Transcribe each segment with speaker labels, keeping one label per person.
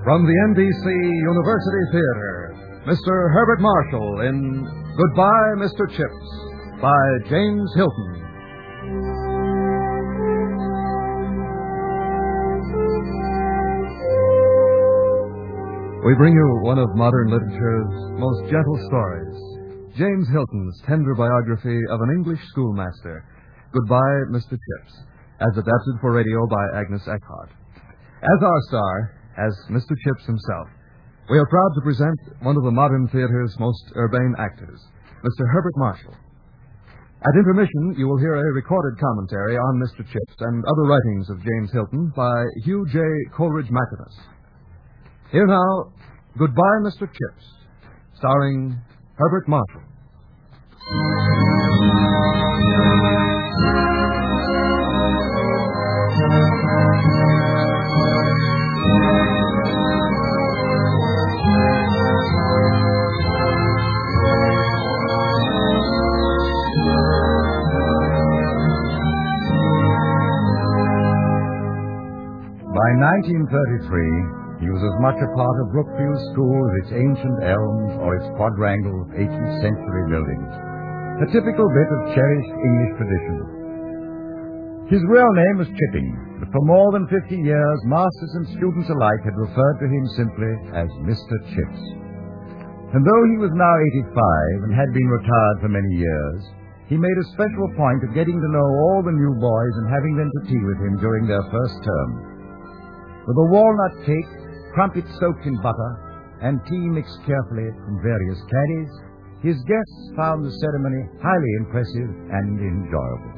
Speaker 1: From the NBC University Theater, Mr. Herbert Marshall in Goodbye, Mr. Chips, by James Hilton. We bring you one of modern literature's most gentle stories, James Hilton's tender biography of an English schoolmaster, Goodbye, Mr. Chips, as adapted for radio by Agnes Eckhart. As our star, as Mr. Chips himself, we are proud to present one of the modern theater's most urbane actors, Mr. Herbert Marshall. At intermission, you will hear a recorded commentary on Mr. Chips and other writings of James Hilton by Hugh J. Coleridge Macinnes. Here now, Goodbye, Mr. Chips, starring Herbert Marshall.
Speaker 2: By 1933, he was as much a part of Brookview School as its ancient elms or its quadrangle of 18th century buildings. A typical bit of cherished English tradition. His real name was Chipping, but for more than 50 years, masters and students alike had referred to him simply as Mr. Chips. And though he was now 85 and had been retired for many years, he made a special point of getting to know all the new boys and having them to tea with him during their first term. With a walnut cake, crumpets soaked in butter, and tea mixed carefully from various caddies, his guests found the ceremony highly impressive and enjoyable.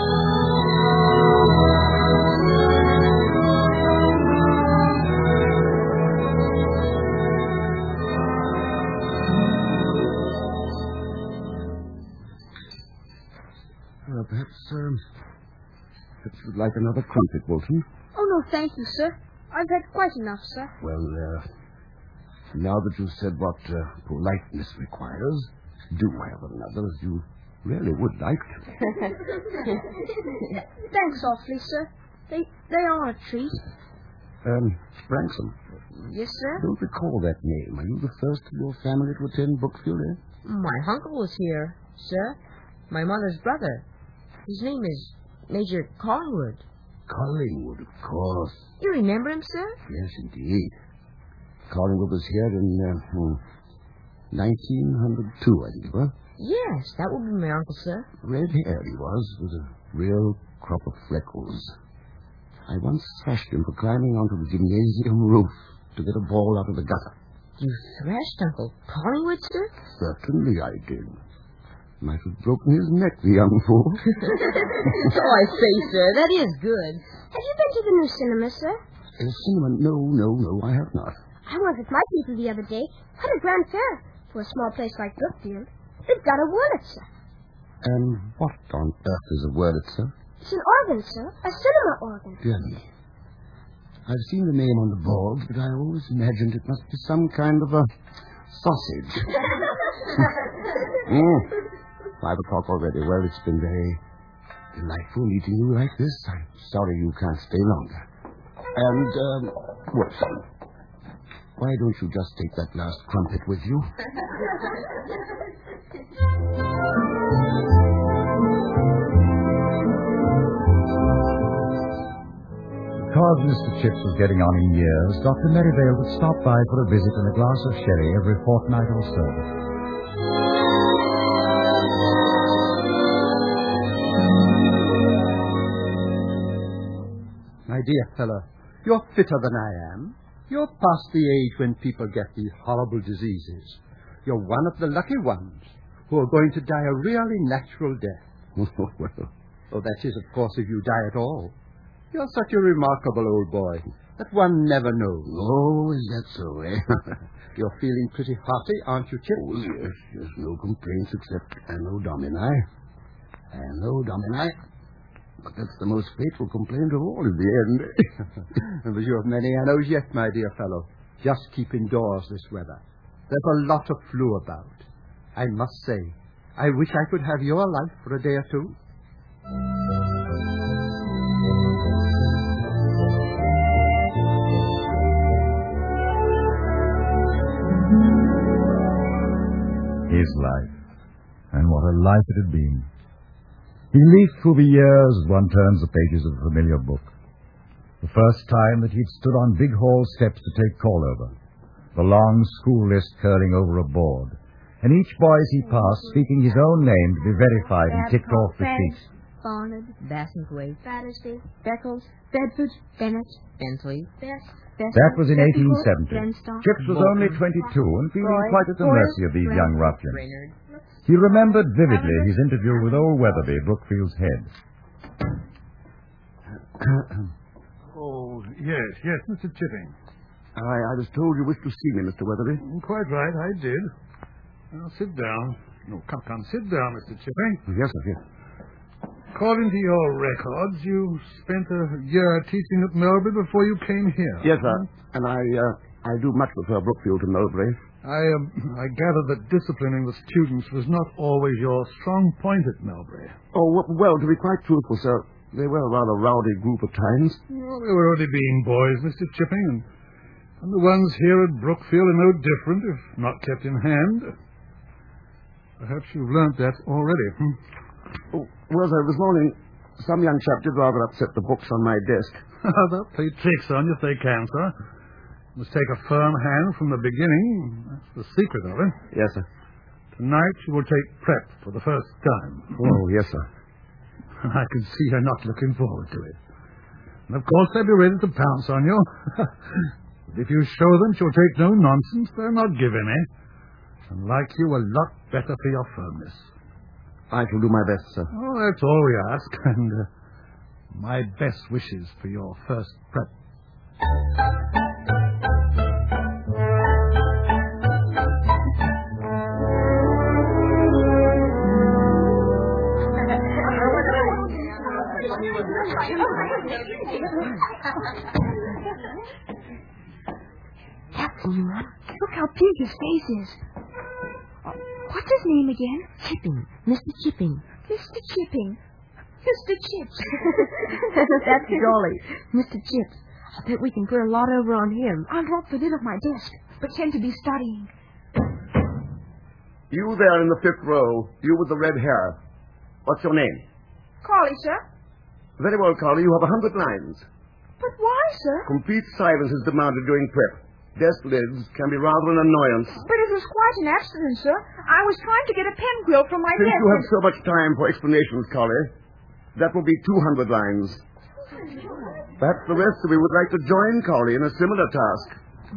Speaker 3: Perhaps you'd like another crumpet, Wilson.
Speaker 4: Oh, no, thank you, sir. I've had quite enough, sir.
Speaker 3: Well, now that you've said what politeness requires, do have another, as you really would like to.
Speaker 4: Thanks awfully, sir. They are a treat.
Speaker 3: Ransom.
Speaker 4: Yes, sir?
Speaker 3: Don't recall that name. Are you the first of your family to attend Brookfield, eh?
Speaker 5: My uncle was here, sir. My mother's brother. His name is Major Collingwood.
Speaker 3: Collingwood, of course.
Speaker 5: You remember him, sir?
Speaker 3: Yes, indeed. Collingwood was here in 1902, I think, huh?
Speaker 5: Yes, that would be my uncle, sir.
Speaker 3: Red-haired he was, with a real crop of freckles. I once thrashed him for climbing onto the gymnasium roof to get a ball out of the gutter.
Speaker 5: You thrashed Uncle Collingwood, sir?
Speaker 3: Certainly I did. Might have broken his neck, the young fool.
Speaker 5: So I say, sir. That is good.
Speaker 4: Have you been to the new cinema, sir?
Speaker 3: Cinema? No, I have not.
Speaker 4: I was with my people the other day. What a grand fair for a small place like Brookfield. They've got a Wurlitzer.
Speaker 3: And what on earth is a Wurlitzer?
Speaker 4: It's an organ, sir. A cinema organ.
Speaker 3: Really? I've seen the name on the board, but I always imagined it must be some kind of a sausage. 5 o'clock already. Well, it's been very delightful meeting you like this. I'm sorry you can't stay longer. And, Watson, why don't you just take that last crumpet with you?
Speaker 2: Because Mr. Chips was getting on in years, Dr. Merivale would stop by for a visit and a glass of sherry every fortnight or so.
Speaker 6: My dear fellow, you're fitter than I am. You're past the age when people get these horrible diseases. You're one of the lucky ones who are going to die a really natural death. Oh, that is, of course, if you die at all. You're such a remarkable old boy that one never knows.
Speaker 3: Oh, is that so, eh?
Speaker 6: You're feeling pretty hearty, aren't you, Chip?
Speaker 3: Oh, yes. No complaints except Anno Domini. Anno Domini. But that's the most fateful complaint of all in the end.
Speaker 6: But you have many annos yet, my dear fellow. Just keep indoors this weather. There's a lot of flu about. I must say, I wish I could have your life for a day or two.
Speaker 2: His life. And what a life it had been. He leafed through the years as one turns the pages of a familiar book. The first time that he'd stood on big hall steps to take call over. The long school list curling over a board. And each boy as he passed speaking his own name to be verified and ticked off the sheet.
Speaker 4: Barnard,
Speaker 5: Bassingthwaites,
Speaker 4: Battersby,
Speaker 5: Beckles,
Speaker 4: Bedford, Bennett,
Speaker 5: Bentley,
Speaker 4: Best,
Speaker 2: That was in 1870.
Speaker 4: Glenstock,
Speaker 2: Chips was only 22 and feeling
Speaker 4: Roy,
Speaker 2: quite at the mercy of these young ruffians.
Speaker 5: Brainerd.
Speaker 2: He remembered vividly his interview with old Weatherby, Brookfield's head.
Speaker 7: Oh, yes, Mr. Chipping.
Speaker 3: I was told you wished to see me, Mr. Weatherby.
Speaker 7: Quite right, I did. Now, sit down. No, come, sit down, Mr. Chipping.
Speaker 3: Yes, sir, yes.
Speaker 7: According to your records, you spent a year teaching at Melbury before you came here.
Speaker 3: Yes, sir. And I do much prefer Brookfield to Melbury.
Speaker 7: I gather that disciplining the students was not always your strong point at Melbury.
Speaker 3: Oh, well, to be quite truthful, sir, they were a rather rowdy group at times.
Speaker 7: Well, they were only being boys, Mr. Chipping, and the ones here at Brookfield are no different if not kept in hand. Perhaps you've learnt that already.
Speaker 3: Oh, well, sir, this morning, some young chap did rather upset the books on my desk.
Speaker 7: They'll play tricks on you if they can, sir. Must take a firm hand from the beginning. That's the secret of it.
Speaker 3: Yes, sir.
Speaker 7: Tonight you will take prep for the first time.
Speaker 3: Oh, yes, sir.
Speaker 7: I can see you're not looking forward to it. And of course they'll be ready to pounce on you. But if you show them you'll take no nonsense, they'll not give any. And like you a lot better for your firmness.
Speaker 3: I shall do my best, sir.
Speaker 7: Oh, that's all we ask. And my best wishes for your first prep.
Speaker 4: That's the new one. Look how big his face is. What's his name again?
Speaker 5: Chipping. Mr. Chipping.
Speaker 4: Mr. Chipping. Mr. Chips.
Speaker 5: That's jolly. Mr. Chips. I bet we can put a lot over on him.
Speaker 4: I'll drop the lid of my desk. Pretend to be studying.
Speaker 3: You there in the fifth row, you with the red hair. What's your name?
Speaker 4: Carly, sir.
Speaker 3: Very well, Carly, you have 100 lines.
Speaker 4: But why, sir?
Speaker 3: Complete silence is demanded during prep. Desk lids can be rather an annoyance.
Speaker 4: But it was quite an accident, sir. I was trying to get a pen quill from my
Speaker 3: Since
Speaker 4: desk.
Speaker 3: you have so much time for explanations, Carly, that will be 200 lines. Perhaps the rest of you would like to join Carly in a similar task.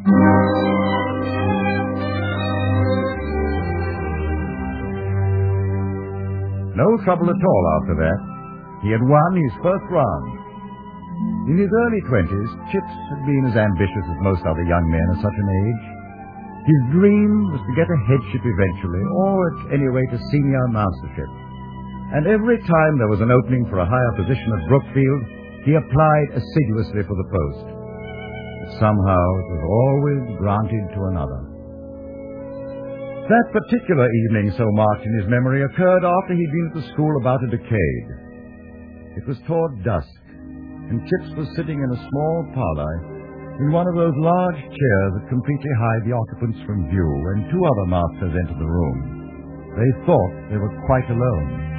Speaker 2: No trouble at all after that. He had won his first round. In his early 20s, Chips had been as ambitious as most other young men of such an age. His dream was to get a headship eventually, or at any rate a senior mastership. And every time there was an opening for a higher position at Brookfield, he applied assiduously for the post. But somehow it was always granted to another. That particular evening so marked in his memory occurred after he'd been at the school about a decade. It was toward dusk, and Chips was sitting in a small parlor in one of those large chairs that completely hide the occupants from view when two other masters entered the room. They thought they were quite alone.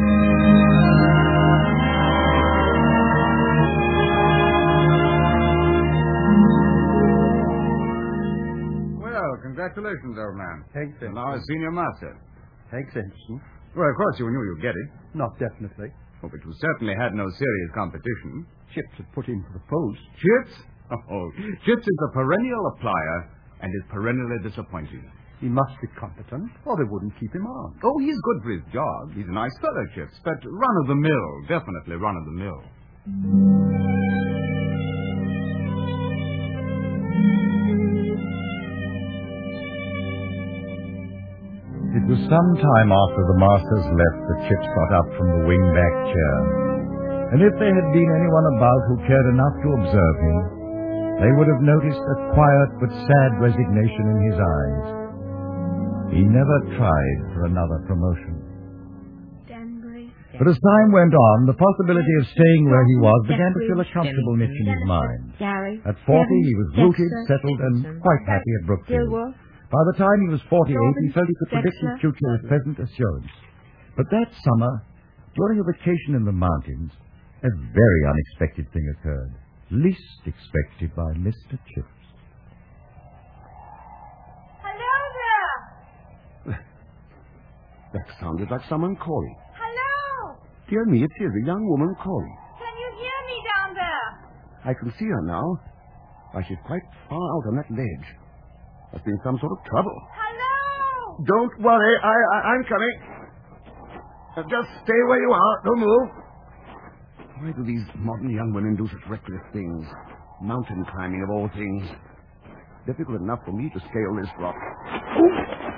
Speaker 8: Well, congratulations, old man.
Speaker 6: Thanks,
Speaker 8: You're now a senior master.
Speaker 6: Thanks, Anderson.
Speaker 8: Well, of course you knew you'd get it.
Speaker 6: Not definitely.
Speaker 8: Oh, but you certainly had no serious competition.
Speaker 6: Chips had put in for the post.
Speaker 8: Chips? Oh, Chips is a perennial applier and is perennially disappointing.
Speaker 6: He must be competent, or they wouldn't keep him on.
Speaker 8: Oh, he's good for his job. He's a nice fellow, Chips, but run-of-the-mill. Definitely run-of-the-mill.
Speaker 2: It was some time after the masters left that Chips got up from the wing-back chair. And if there had been anyone about who cared enough to observe him, they would have noticed a quiet but sad resignation in his eyes. He never tried for another promotion.
Speaker 4: Danbury.
Speaker 2: But as time went on, the possibility of staying where he was began to fill a comfortable niche in his mind.
Speaker 5: Gary.
Speaker 2: At 40, he was rooted,
Speaker 5: Dexter,
Speaker 2: settled, and
Speaker 5: Dickinson,
Speaker 2: quite happy at Brookfield.
Speaker 5: Dilworth.
Speaker 2: By the time he was 48, he felt he could predict his
Speaker 9: Dexter.
Speaker 2: future with pleasant assurance. But that summer, during a vacation in the mountains, a very unexpected thing occurred. Least expected by Mr. Chips.
Speaker 9: Hello there!
Speaker 3: That sounded like someone calling.
Speaker 9: Hello!
Speaker 3: Dear me, it is a young woman calling.
Speaker 9: Can you hear me down there?
Speaker 3: I can see her now. Why, she's quite far out on that ledge. There's been some sort of trouble.
Speaker 9: Hello!
Speaker 3: Don't worry, I'm coming. Just stay where you are. Don't move. Why do these modern young women do such reckless things? Mountain climbing, of all things. Difficult enough for me to scale this rock. Ooh.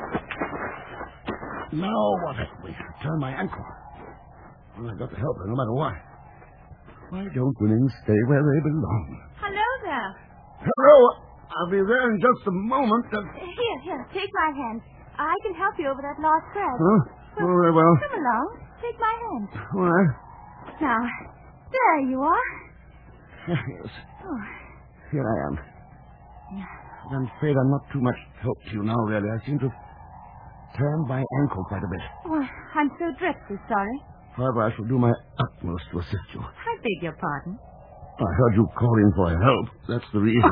Speaker 3: Now what have we? Turn my ankle. Well, I've got to help her no matter what. Why don't women stay where they belong?
Speaker 9: Hello there.
Speaker 3: Hello. I'll be there in just a moment.
Speaker 9: Here, take my hand. I can help you over that last crag.
Speaker 3: Huh? Oh, very well.
Speaker 9: Come along. Take my hand.
Speaker 3: All right.
Speaker 9: Now, there you are.
Speaker 3: Yes.
Speaker 9: Oh.
Speaker 3: Here I am. I'm afraid I'm not too much help to you now, really. I seem to have turned my ankle quite a bit.
Speaker 9: Oh, I'm so dreadfully sorry.
Speaker 3: However, I shall do my utmost to assist you.
Speaker 9: I beg your pardon.
Speaker 3: I heard you calling for help. That's the reason.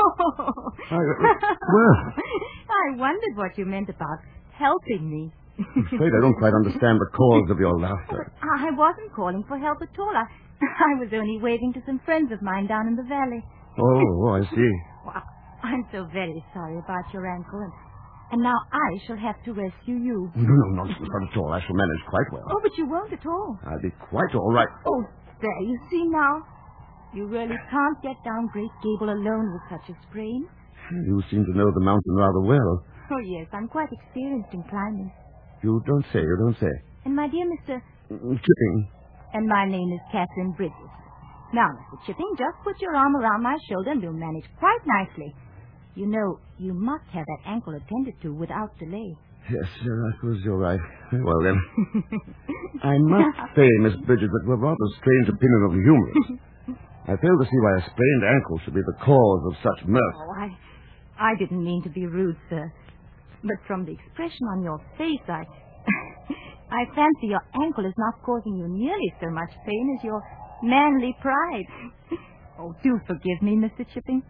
Speaker 3: Well,
Speaker 9: I wondered what you meant about helping me.
Speaker 3: I'm afraid I don't quite understand the cause of your laughter.
Speaker 9: I wasn't calling for help at all. I was only waving to some friends of mine down in the valley.
Speaker 3: Oh, I see.
Speaker 9: Well, I'm so very sorry about your ankle, and now I shall have to rescue you.
Speaker 3: No, nonsense, not at all. I shall manage quite well.
Speaker 9: Oh, but you won't at all.
Speaker 3: I'll be quite all right.
Speaker 9: Oh, there, you see now. You really can't get down Great Gable alone with such a sprain.
Speaker 3: You seem to know the mountain rather well.
Speaker 9: Oh, yes, I'm quite experienced in climbing.
Speaker 3: You don't say.
Speaker 9: And my dear Mr.
Speaker 3: Chipping.
Speaker 9: And my name is Catherine Bridges. Now, Mr. Chipping, just put your arm around my shoulder and we'll manage quite nicely. You know, you must have that ankle attended to without delay.
Speaker 3: Yes, I suppose you're right. Very well, then. I must say, Miss Bridges, that we're rather strange opinion of the humorist. I fail to see why a sprained ankle should be the cause of such mirth.
Speaker 9: Oh, I didn't mean to be rude, sir. But from the expression on your face, I fancy your ankle is not causing you nearly so much pain as your manly pride. Oh, do forgive me, Mr. Chipping.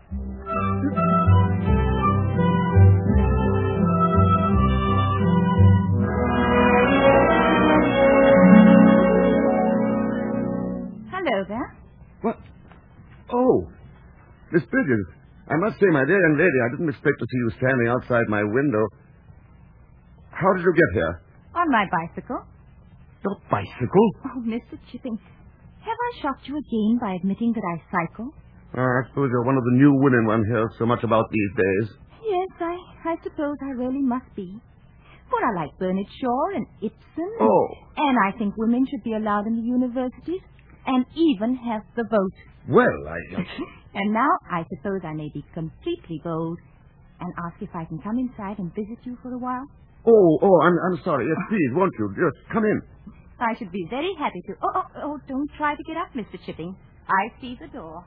Speaker 9: Hello there.
Speaker 3: What? Oh, Miss Bridges. I must say, my dear young lady, I didn't expect to see you standing outside my window. How did you get here?
Speaker 9: On my bicycle.
Speaker 3: Your bicycle?
Speaker 9: Oh, Mr. Chipping, have I shocked you again by admitting that I cycle?
Speaker 3: I suppose you're one of the new women one hears so much about these days.
Speaker 9: Yes, I suppose I really must be. For I like Bernard Shaw and Ibsen.
Speaker 3: Oh.
Speaker 9: And I think women should be allowed in the universities and even have the vote.
Speaker 3: Well,
Speaker 9: And now I suppose I may be completely bold and ask if I can come inside and visit you for a while.
Speaker 3: Oh, I'm sorry. Yes, please, won't you? Just come in.
Speaker 9: I should be very happy to. Oh, don't try to get up, Mr. Chipping. I see the door.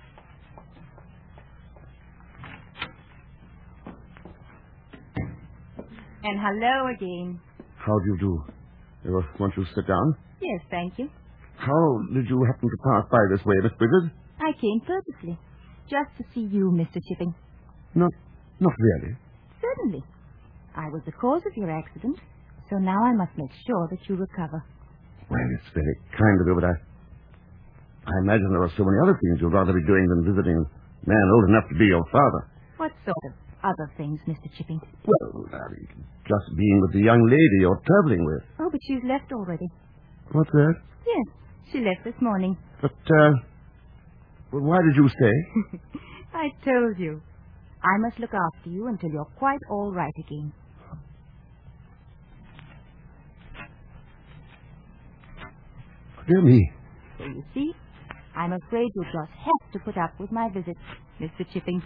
Speaker 9: And hello again.
Speaker 3: How do you do? Won't you sit down?
Speaker 9: Yes, thank you.
Speaker 3: How did you happen to pass by this way, Miss Bridges?
Speaker 9: I came purposely, just to see you, Mr. Chipping.
Speaker 3: Not really.
Speaker 9: Certainly. I was the cause of your accident, so now I must make sure that you recover.
Speaker 3: Well, it's very kind of you, but I imagine there are so many other things you'd rather be doing than visiting a man old enough to be your father.
Speaker 9: What sort of other things, Mr. Chipping?
Speaker 3: Well, just being with the young lady you're traveling with.
Speaker 9: Oh, but she's left already.
Speaker 3: What's that?
Speaker 9: Yes, she left this morning.
Speaker 3: But, well, why did you stay?
Speaker 9: I told you. I must look after you until you're quite all right again.
Speaker 3: Dear me.
Speaker 9: So you see, I'm afraid you'll just have to put up with my visit, Mr. Chipping.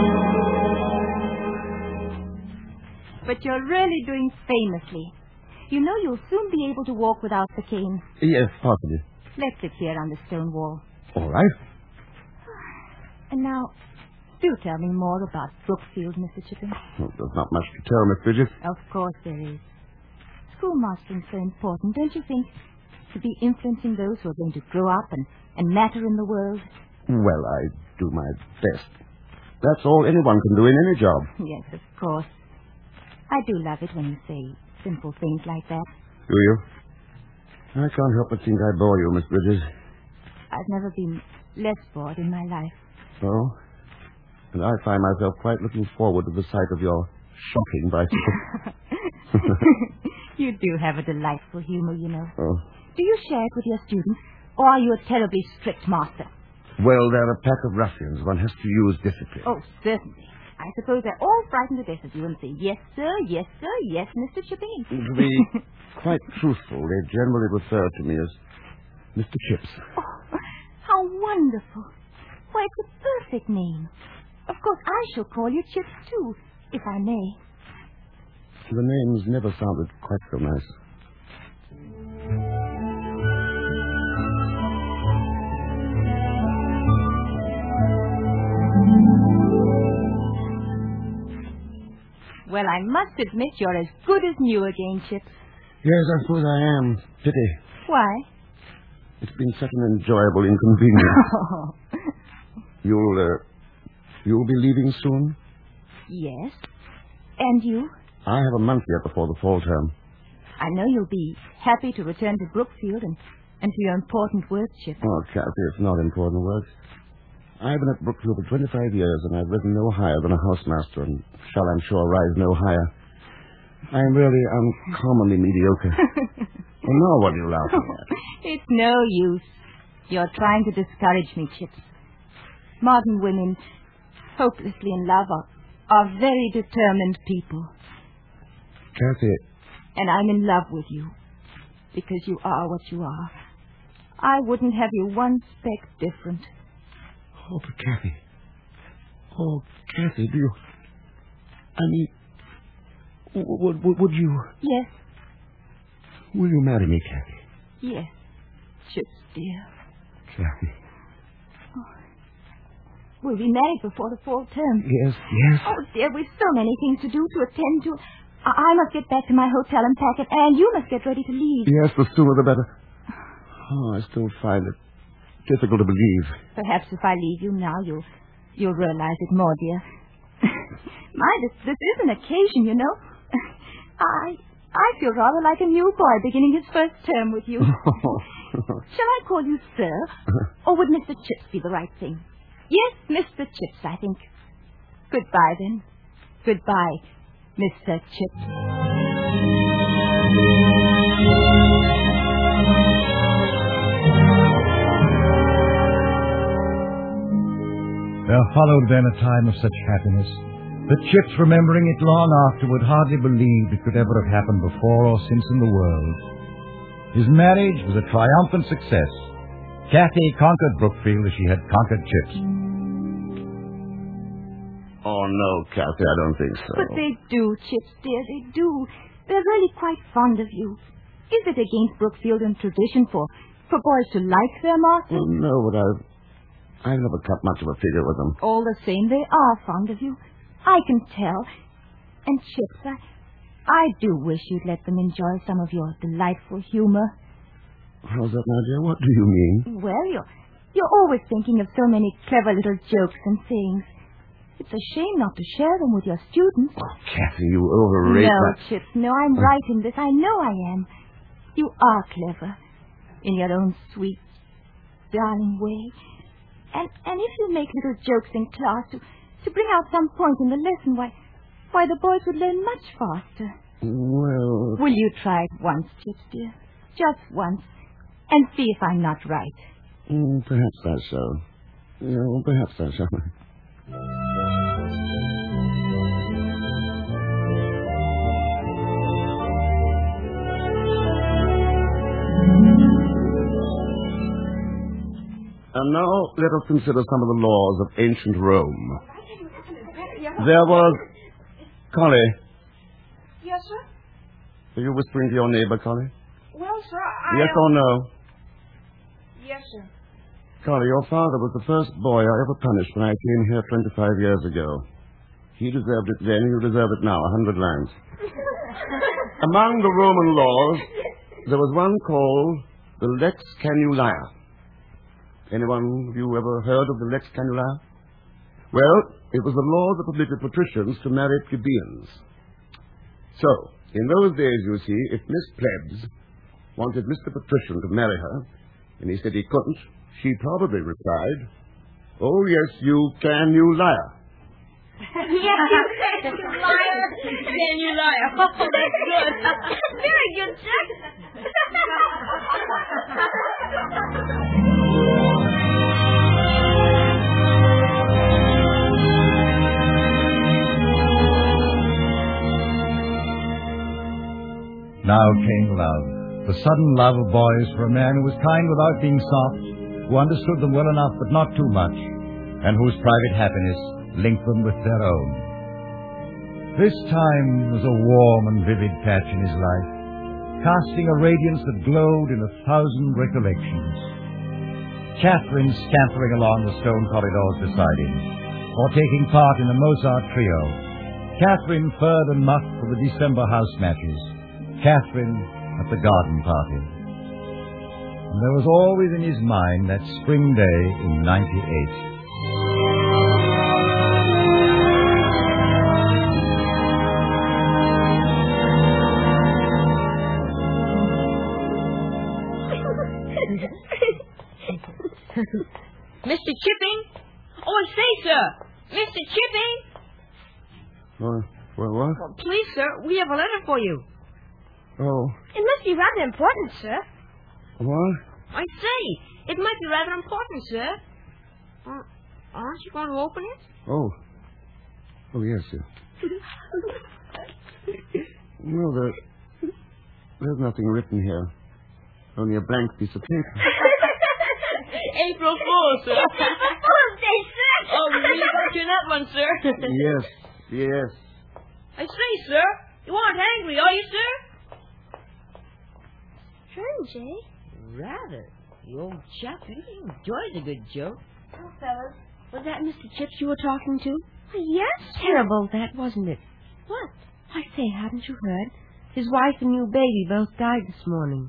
Speaker 9: But you're really doing famously. You know you'll soon be able to walk without the cane.
Speaker 3: Yes, possibly.
Speaker 9: Let's sit here on the stone wall.
Speaker 3: All right.
Speaker 9: And now, do tell me more about Brookfield, Mr. Chipping.
Speaker 3: Well, there's not much to tell, Miss Bridget.
Speaker 9: Of course there is. Schoolmastering's so important, don't you think? To be influencing those who are going to grow up and matter in the world.
Speaker 3: Well, I do my best. That's all anyone can do in any job.
Speaker 9: Yes, of course. I do love it when you say simple things like that.
Speaker 3: Do you? I can't help but think I bore you, Miss Bridges.
Speaker 9: I've never been less bored in my life.
Speaker 3: Oh? And I find myself quite looking forward to the sight of your shocking bicycle.
Speaker 9: You do have a delightful humor, you know.
Speaker 3: Oh.
Speaker 9: Do you share it with your students, or are you a terribly strict master?
Speaker 3: Well, they're a pack of ruffians. One has to use discipline.
Speaker 9: Oh, certainly. I suppose they're all frightened to death of you and say, yes, sir, yes, sir, yes, Mr. Chipping.
Speaker 3: To be quite truthful, they generally refer to me as Mr. Chips.
Speaker 9: Oh, how wonderful. Why, it's a perfect name. Of course, I shall call you Chips, too, if I may.
Speaker 3: The names never sounded quite so nice.
Speaker 9: Well, I must admit you're as good as new again, Chips.
Speaker 3: Yes, I suppose I am. Pity.
Speaker 9: Why?
Speaker 3: It's been such an enjoyable inconvenience. You'll be leaving soon?
Speaker 9: Yes. And you?
Speaker 3: I have a month yet before the fall term.
Speaker 9: I know you'll be happy to return to Brookfield and to your important work, Chip.
Speaker 3: Oh, Kathy, it's not important work. I've been at Brookfield for 25 years, and I've risen no higher than a housemaster, and shall, I'm sure, rise no higher. I'm really uncommonly mediocre. Well, now what are you laughing at?
Speaker 9: It's no use. You're trying to discourage me, Chips. Modern women, hopelessly in love, are very determined people.
Speaker 3: Kathy.
Speaker 9: And I'm in love with you, because you are what you are. I wouldn't have you one speck different.
Speaker 3: Oh, but Kathy. Oh, Kathy, do you... I mean... Would you...
Speaker 9: Yes.
Speaker 3: Will you marry me, Kathy?
Speaker 9: Yes, Chips, dear.
Speaker 3: Kathy.
Speaker 9: Oh. We'll be married before the fall term.
Speaker 3: Yes, yes.
Speaker 9: Oh, dear, we've so many things to do, to attend to. I must get back to my hotel and pack it, and you must get ready to leave.
Speaker 3: Yes, the sooner the better. Oh, I still find it difficult to believe.
Speaker 9: Perhaps if I leave you now, you'll realize it more, dear. This is an occasion, you know. I feel rather like a new boy beginning his first term with you. Shall I call you sir? Or would Mr. Chips be the right thing? Yes, Mr. Chips, I think. Goodbye, then. Goodbye, Mr. Chips.
Speaker 2: There followed then a time of such happiness that Chips, remembering it long afterward, hardly believed it could ever have happened before or since in the world. His marriage was a triumphant success. Kathy conquered Brookfield as she had conquered Chips.
Speaker 3: Oh, no, Kathy, I don't think so.
Speaker 9: But they do, Chips, dear, they do. They're really quite fond of you. Is it against Brookfield and tradition for boys to like their master?
Speaker 3: Well, no, but I've never cut much of a figure with them.
Speaker 9: All the same, they are fond of you. I can tell. And, Chips, I do wish you'd let them enjoy some of your delightful humor.
Speaker 3: How's that now, dear? What do you mean?
Speaker 9: Well, you're always thinking of so many clever little jokes and sayings. It's a shame not to share them with your students.
Speaker 3: Oh, Kathy, you overrate
Speaker 9: No, Chips, no, I'm right in this. I know I am. You are clever, in your own sweet, darling way. And if you make little jokes in class to bring out some point in the lesson, why the boys would learn much faster.
Speaker 3: Well...
Speaker 9: Will you try it once, Chips, dear? Just once. And see if I'm not right.
Speaker 3: Perhaps I shall. Yeah, perhaps I shall. And now let us consider some of the laws of ancient Rome.
Speaker 4: Yes.
Speaker 3: There was... Collie.
Speaker 4: Yes, sir?
Speaker 3: There was a custom Are you whispering to your neighbor, Collie?
Speaker 5: Well, sir,
Speaker 3: Yes or no?
Speaker 5: Yes, sir.
Speaker 3: Collie, your father was the first boy I ever punished when I came here 25 years ago. He deserved it then, you deserve it now, 100 lines. Among the Roman laws, there was one called the Lex Canulaia. Anyone of you ever heard of the Lex Canulaia? Well, it was a law that permitted patricians to marry plebeians. So, in those days, you see, if Miss Plebs wanted Mr. Patrician to marry her, and he said he couldn't, she probably replied, "Oh, yes, you can, you liar."
Speaker 5: Yes, you liar. Can you liar? Oh, that's good.
Speaker 4: Very good, sir.
Speaker 2: Now came love, the sudden love of boys for a man who was kind without being soft, who understood them well enough but not too much, and whose private happiness linked them with their own. This time was a warm and vivid patch in his life, casting a radiance that glowed in 1,000 recollections. Catherine scampering along the stone corridors beside him, or taking part in the Mozart trio. Catherine furred and muff for the December house matches. Catherine at the garden party. And there was always in his mind that spring day in '98.
Speaker 5: Mr. Chipping? Oh, I say, sir. Mr. Chipping?
Speaker 3: Well, what?
Speaker 5: Well, please, sir, we have a letter for you.
Speaker 3: Oh,
Speaker 4: It must be rather important, sir.
Speaker 3: what?
Speaker 5: I say, it might be rather important, sir. Aren't you going to open it?
Speaker 3: Oh, yes, sir. No, there's nothing written here. Only a blank piece of paper.
Speaker 5: April Fool's, sir.
Speaker 4: Fool's Day, sir.
Speaker 5: Oh, we really got you that one, sir.
Speaker 3: Yes.
Speaker 5: I say, sir, you aren't angry, are you, sir?
Speaker 4: Strange, eh?
Speaker 5: Rather. The old chap really enjoys a good joke.
Speaker 4: Oh, fellas.
Speaker 5: Was that Mr. Chips you were talking to?
Speaker 4: Yes?
Speaker 5: Terrible, that, wasn't it?
Speaker 4: What?
Speaker 5: I say, haven't you heard? His wife and new baby both died this morning.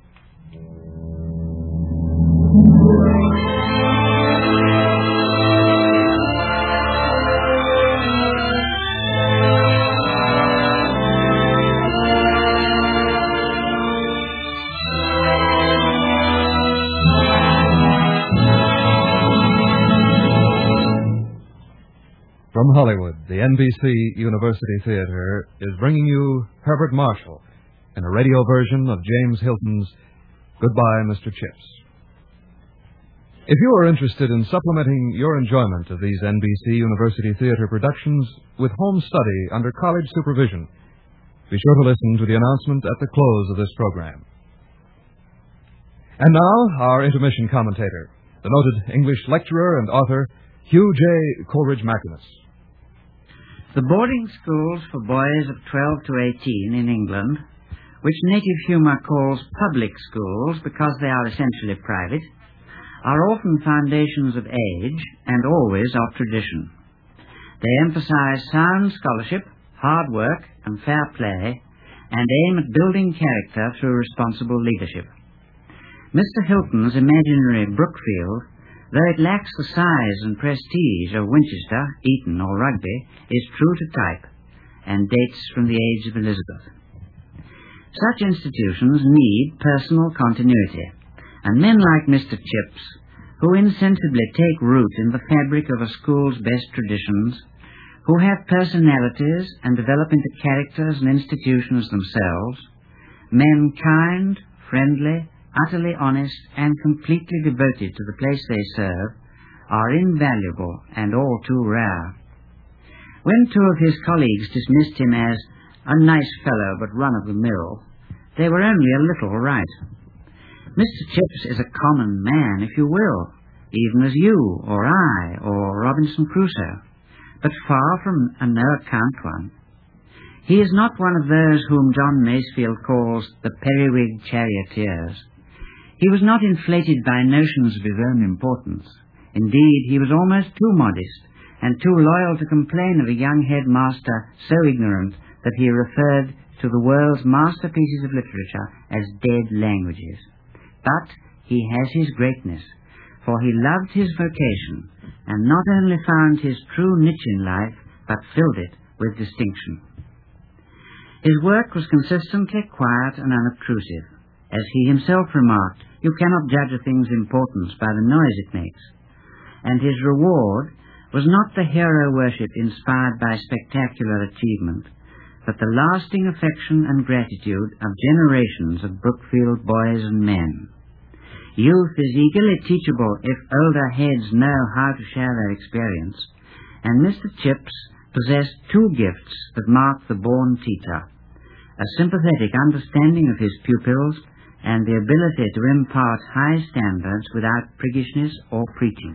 Speaker 1: From Hollywood, the NBC University Theater is bringing you Herbert Marshall in a radio version of James Hilton's Goodbye, Mr. Chips. If you are interested in supplementing your enjoyment of these NBC University Theater productions with home study under college supervision, be sure to listen to the announcement at the close of this program. And now, our intermission commentator, the noted English lecturer and author, Hugh J. Coleridge-Macinnes.
Speaker 10: The boarding schools for boys of 12 to 18 in England, which native humour calls public schools because they are essentially private, are often foundations of age and always of tradition. They emphasize sound scholarship, hard work, and fair play, and aim at building character through responsible leadership. Mr. Hilton's imaginary Brookfield, though it lacks the size and prestige of Winchester, Eton, or Rugby, is true to type and dates from the age of Elizabeth. Such institutions need personal continuity, and men like Mr. Chips, who insensibly take root in the fabric of a school's best traditions, who have personalities and develop into characters and institutions themselves, men kind, friendly, utterly honest, and completely devoted to the place they serve, are invaluable and all too rare. When two of his colleagues dismissed him as a nice fellow but run-of-the-mill, they were only a little right. Mr. Chips is a common man, if you will, even as you or I or Robinson Crusoe, but far from a no-account one. He is not one of those whom John Masefield calls the periwig charioteers. He was not inflated by notions of his own importance. Indeed, he was almost too modest and too loyal to complain of a young headmaster so ignorant that he referred to the world's masterpieces of literature as dead languages. But he has his greatness, for he loved his vocation, and not only found his true niche in life, but filled it with distinction. His work was consistently quiet and unobtrusive. As he himself remarked, you cannot judge a thing's importance by the noise it makes. And his reward was not the hero worship inspired by spectacular achievement, but the lasting affection and gratitude of generations of Brookfield boys and men. Youth is eagerly teachable if older heads know how to share their experience, and Mr. Chips possessed two gifts that mark the born teacher: a sympathetic understanding of his pupils and the ability to impart high standards without priggishness or preaching.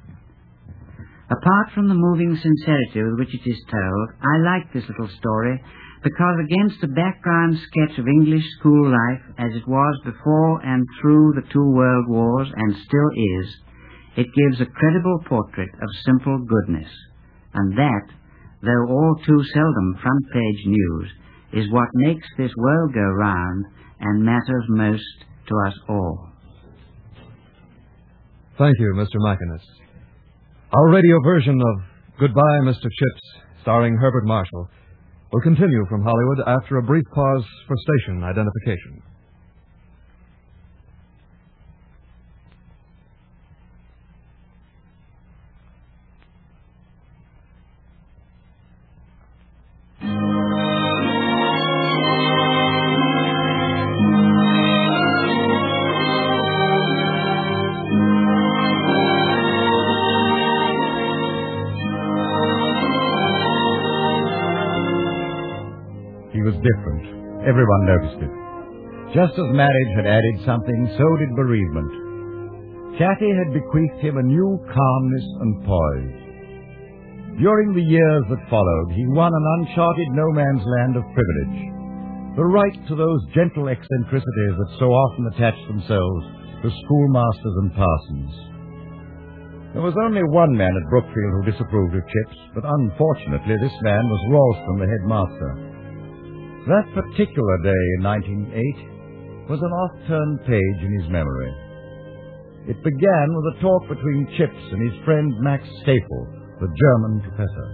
Speaker 10: Apart from the moving sincerity with which it is told, I like this little story because against a background sketch of English school life as it was before and through the 2 world wars and still is, it gives a credible portrait of simple goodness. And that, though all too seldom front-page news, is what makes this world go round and matters most to us all.
Speaker 1: Thank you, Mr. Macinnis. Our radio version of Goodbye, Mr. Chips, starring Herbert Marshall, will continue from Hollywood after a brief pause for station identification.
Speaker 2: He was different. Everyone noticed it. Just as marriage had added something, so did bereavement. Kathy had bequeathed him a new calmness and poise. During the years that followed, he won an uncharted no-man's land of privilege, the right to those gentle eccentricities that so often attach themselves to schoolmasters and parsons. There was only one man at Brookfield who disapproved of Chips, but unfortunately this man was Ralston, the headmaster. That particular day in 1908 was an oft-turned page in his memory. It began with a talk between Chips and his friend Max Staple, the German professor.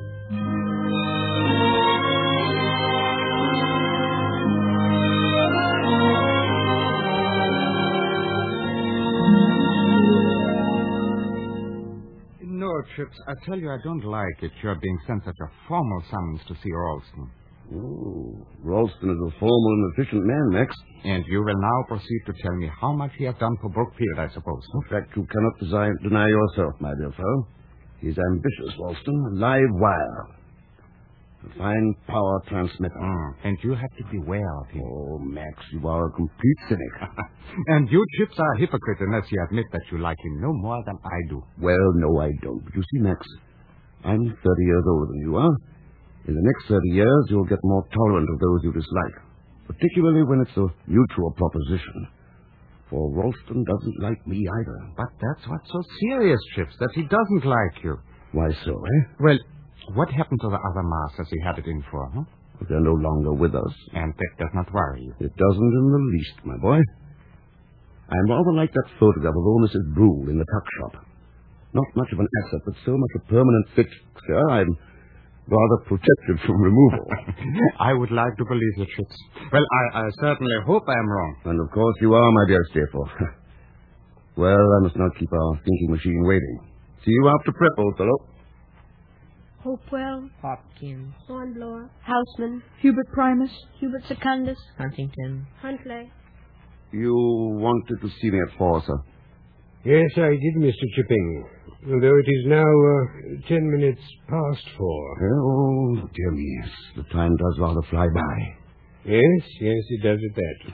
Speaker 8: No, Chips, I tell you I don't like it, your being sent such a formal summons to see Ralston.
Speaker 3: Oh, Ralston is a formal and efficient man, Max.
Speaker 8: And you will now proceed to tell me how much he has done for Brookfield, I suppose.
Speaker 3: In fact, you cannot deny yourself, my dear fellow. He's ambitious, Ralston, a live wire. A fine power transmitter.
Speaker 8: And you have to beware of him.
Speaker 3: Oh, Max, you are a complete cynic.
Speaker 8: And you, Chips, are a hypocrite unless you admit that you like him no more than I do.
Speaker 3: Well, no, I don't. But you see, Max, I'm 30 years older than you are. In the next 30 years, you'll get more tolerant of those you dislike, particularly when it's a mutual proposition. For Ralston doesn't like me either.
Speaker 8: But that's what's so serious, Chips, that he doesn't like you.
Speaker 3: Why so, eh?
Speaker 8: Well, what happened to the other masters he had it in for, huh?
Speaker 3: They're no longer with us.
Speaker 8: And that does not worry you.
Speaker 3: It doesn't in the least, my boy. I'm rather like that photograph of old Mrs. Brule in the tuck shop. Not much of an asset, but so much a permanent fixture, I'm rather protected from removal.
Speaker 8: I would like to believe you, Chips. Well, I certainly hope I am wrong.
Speaker 3: And of course you are, my dear Staple. Well, I must not keep our thinking machine waiting. See you after prep, old fellow.
Speaker 5: Hopewell, Hopkins,
Speaker 4: Hornblower,
Speaker 5: Houseman,
Speaker 9: Hubert Primus,
Speaker 4: Hubert Secundus,
Speaker 5: Huntington.
Speaker 4: Huntley.
Speaker 3: You wanted to see me at 4, sir.
Speaker 11: Yes, I did, Mr. Chipping. Although it is now 10 minutes past 4.
Speaker 3: Oh, dear me, yes. The time does rather fly by.
Speaker 11: Yes, it does at that.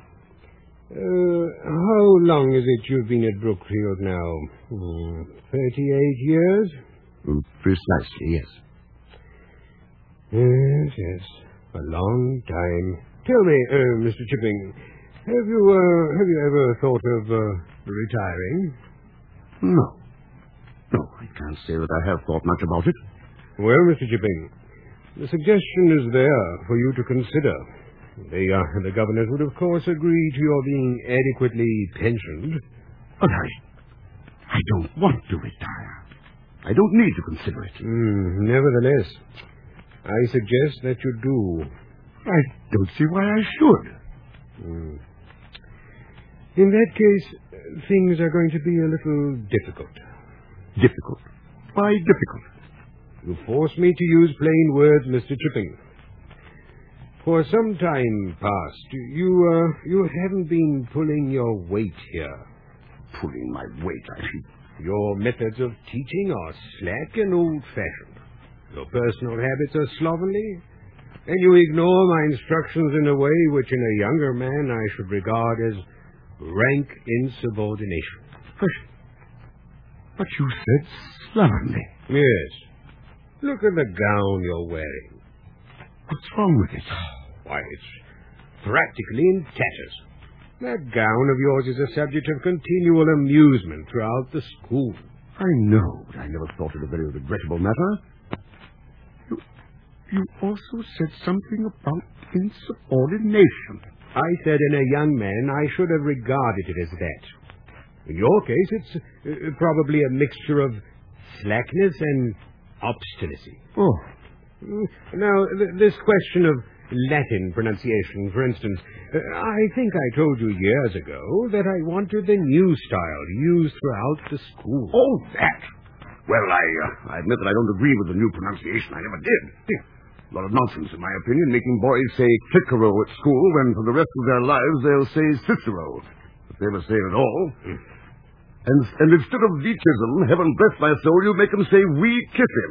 Speaker 11: How long is it you've been at Brookfield now? 38 years?
Speaker 3: Precisely, yes.
Speaker 11: Yes. A long time. Tell me, Mr. Chipping, have you ever thought of retiring?
Speaker 3: No. No, I can't say that I have thought much about it.
Speaker 11: Well, Mr. Chipping, the suggestion is there for you to consider. The governors would, of course, agree to your being adequately pensioned.
Speaker 3: But I don't want to retire. I don't need to consider it.
Speaker 11: Nevertheless, I suggest that you do.
Speaker 3: I don't see why I should.
Speaker 11: In that case, things are going to be a little difficult.
Speaker 3: Difficult? Why difficult?
Speaker 11: You force me to use plain words, Mr. Chipping. For some time past, you haven't been pulling your weight here.
Speaker 3: Pulling my weight, I see.
Speaker 11: Your methods of teaching are slack and old-fashioned. Your personal habits are slovenly, and you ignore my instructions in a way which in a younger man I should regard as rank insubordination.
Speaker 3: But you said slovenly.
Speaker 11: Yes. Look at the gown you're wearing.
Speaker 3: What's wrong with it?
Speaker 11: Why, it's practically in tatters. That gown of yours is a subject of continual amusement throughout the school.
Speaker 3: I know, but I never thought it a very regrettable matter. You also said something about insubordination.
Speaker 11: I said in a young man I should have regarded it as that. In your case, it's probably a mixture of slackness and obstinacy.
Speaker 3: Oh.
Speaker 11: Now, this question of Latin pronunciation, for instance, I think I told you years ago that I wanted the new style used throughout the school.
Speaker 3: Oh, that! Well, I admit that I don't agree with the new pronunciation. I never did. A lot of nonsense, in my opinion, making boys say Cicero at school when for the rest of their lives they'll say Cicero, if they ever say it at all. And instead of Veachism, heaven bless my soul, you make them say, we kiss him.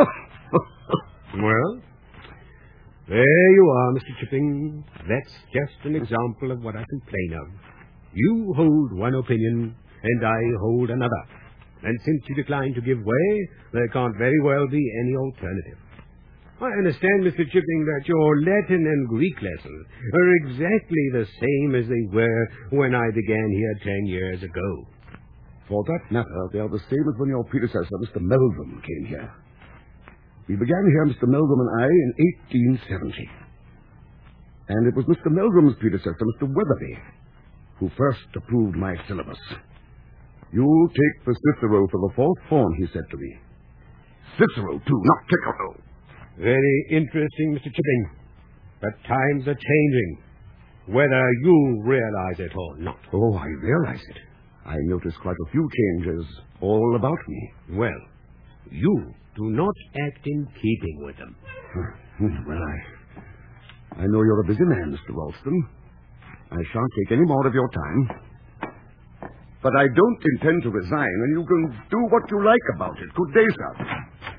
Speaker 11: Well, there you are, Mr. Chipping. That's just an example of what I complain of. You hold one opinion, and I hold another. And since you decline to give way, there can't very well be any alternative. I understand, Mr. Chipping, that your Latin and Greek lessons are exactly the same as they were when I began here 10 years ago.
Speaker 3: For that matter, they are the same as when your predecessor, Mr. Meldrum, came here. We began here, Mr. Meldrum and I, in 1870. And it was Mr. Meldrum's predecessor, Mr. Weatherby, who first approved my syllabus. You take the Cicero for the fourth form, he said to me. Cicero, too, not Cicero.
Speaker 11: Very interesting, Mr. Chipping. But times are changing, whether you realize it or not.
Speaker 3: Oh, I realize it. I noticed quite a few changes all about me.
Speaker 11: Well, you do not act in keeping with them.
Speaker 3: Well, I know you're a busy man, Mr. Ralston. I shan't take any more of your time. But I don't intend to resign, and you can do what you like about it. Good day, sir.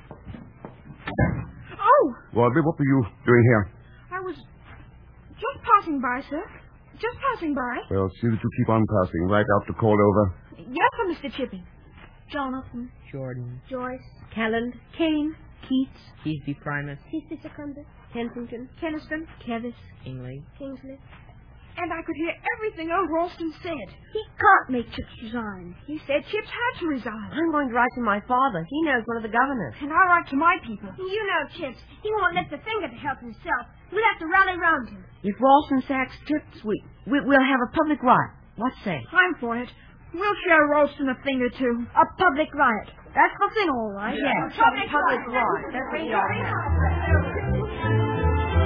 Speaker 4: Oh!
Speaker 3: Wadley, what were you doing here?
Speaker 4: I was just passing by, sir. Just passing by.
Speaker 3: Well, see that you keep on passing right out to call over.
Speaker 4: Yes, sir, Mr. Chipping. Jonathan.
Speaker 5: Jordan.
Speaker 4: Joyce.
Speaker 5: Calland.
Speaker 4: Kane. Keats.
Speaker 5: Keithby Primus.
Speaker 4: Heathby Secundus.
Speaker 5: Kensington.
Speaker 4: Keniston.
Speaker 5: Kevis. Ingley.
Speaker 4: Kingsley. And I could hear everything old Ralston said. He can't make Chips resign. He said Chips had to resign.
Speaker 5: I'm going to write to my father. He knows one of the governors.
Speaker 4: And I'll write to my people. You know, Chips, he won't lift a finger to help himself. We'll have to rally round him.
Speaker 5: If Ralston sacks Chips, we'll have a public riot. What say?
Speaker 4: I'm for it. We'll show Ralston a thing or two. A public riot. That's the thing, all right.
Speaker 5: Yes,
Speaker 4: a public
Speaker 5: riot. That's what we all have.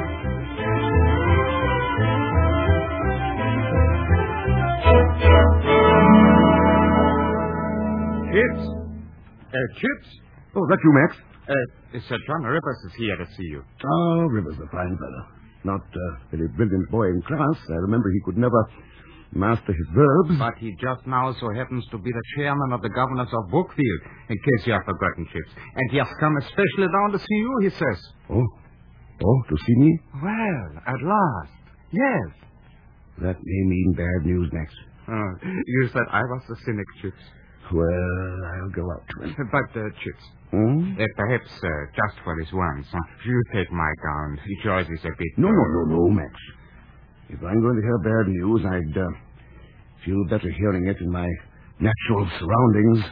Speaker 8: Chips? Chips?
Speaker 3: Oh, that you, Max?
Speaker 8: Sir John Rivers is here to see you.
Speaker 3: Oh, Rivers, a fine fellow. Not a very brilliant boy in class. I remember he could never master his verbs.
Speaker 8: But he just now so happens to be the chairman of the governors of Brookfield, in case you have forgotten, Chips. And he has come especially down to see you, he says.
Speaker 3: Oh, to see me?
Speaker 8: Well, at last. Yes.
Speaker 3: That may mean bad news, Max.
Speaker 8: You said I was the cynic, Chips.
Speaker 3: Well, I'll go out to him.
Speaker 8: But, Chips,
Speaker 3: Hmm?
Speaker 8: perhaps just for this once, you take my gown. Yours is a bit...
Speaker 3: No, Max. If I'm going to hear bad news, I'd feel better hearing it in my natural surroundings.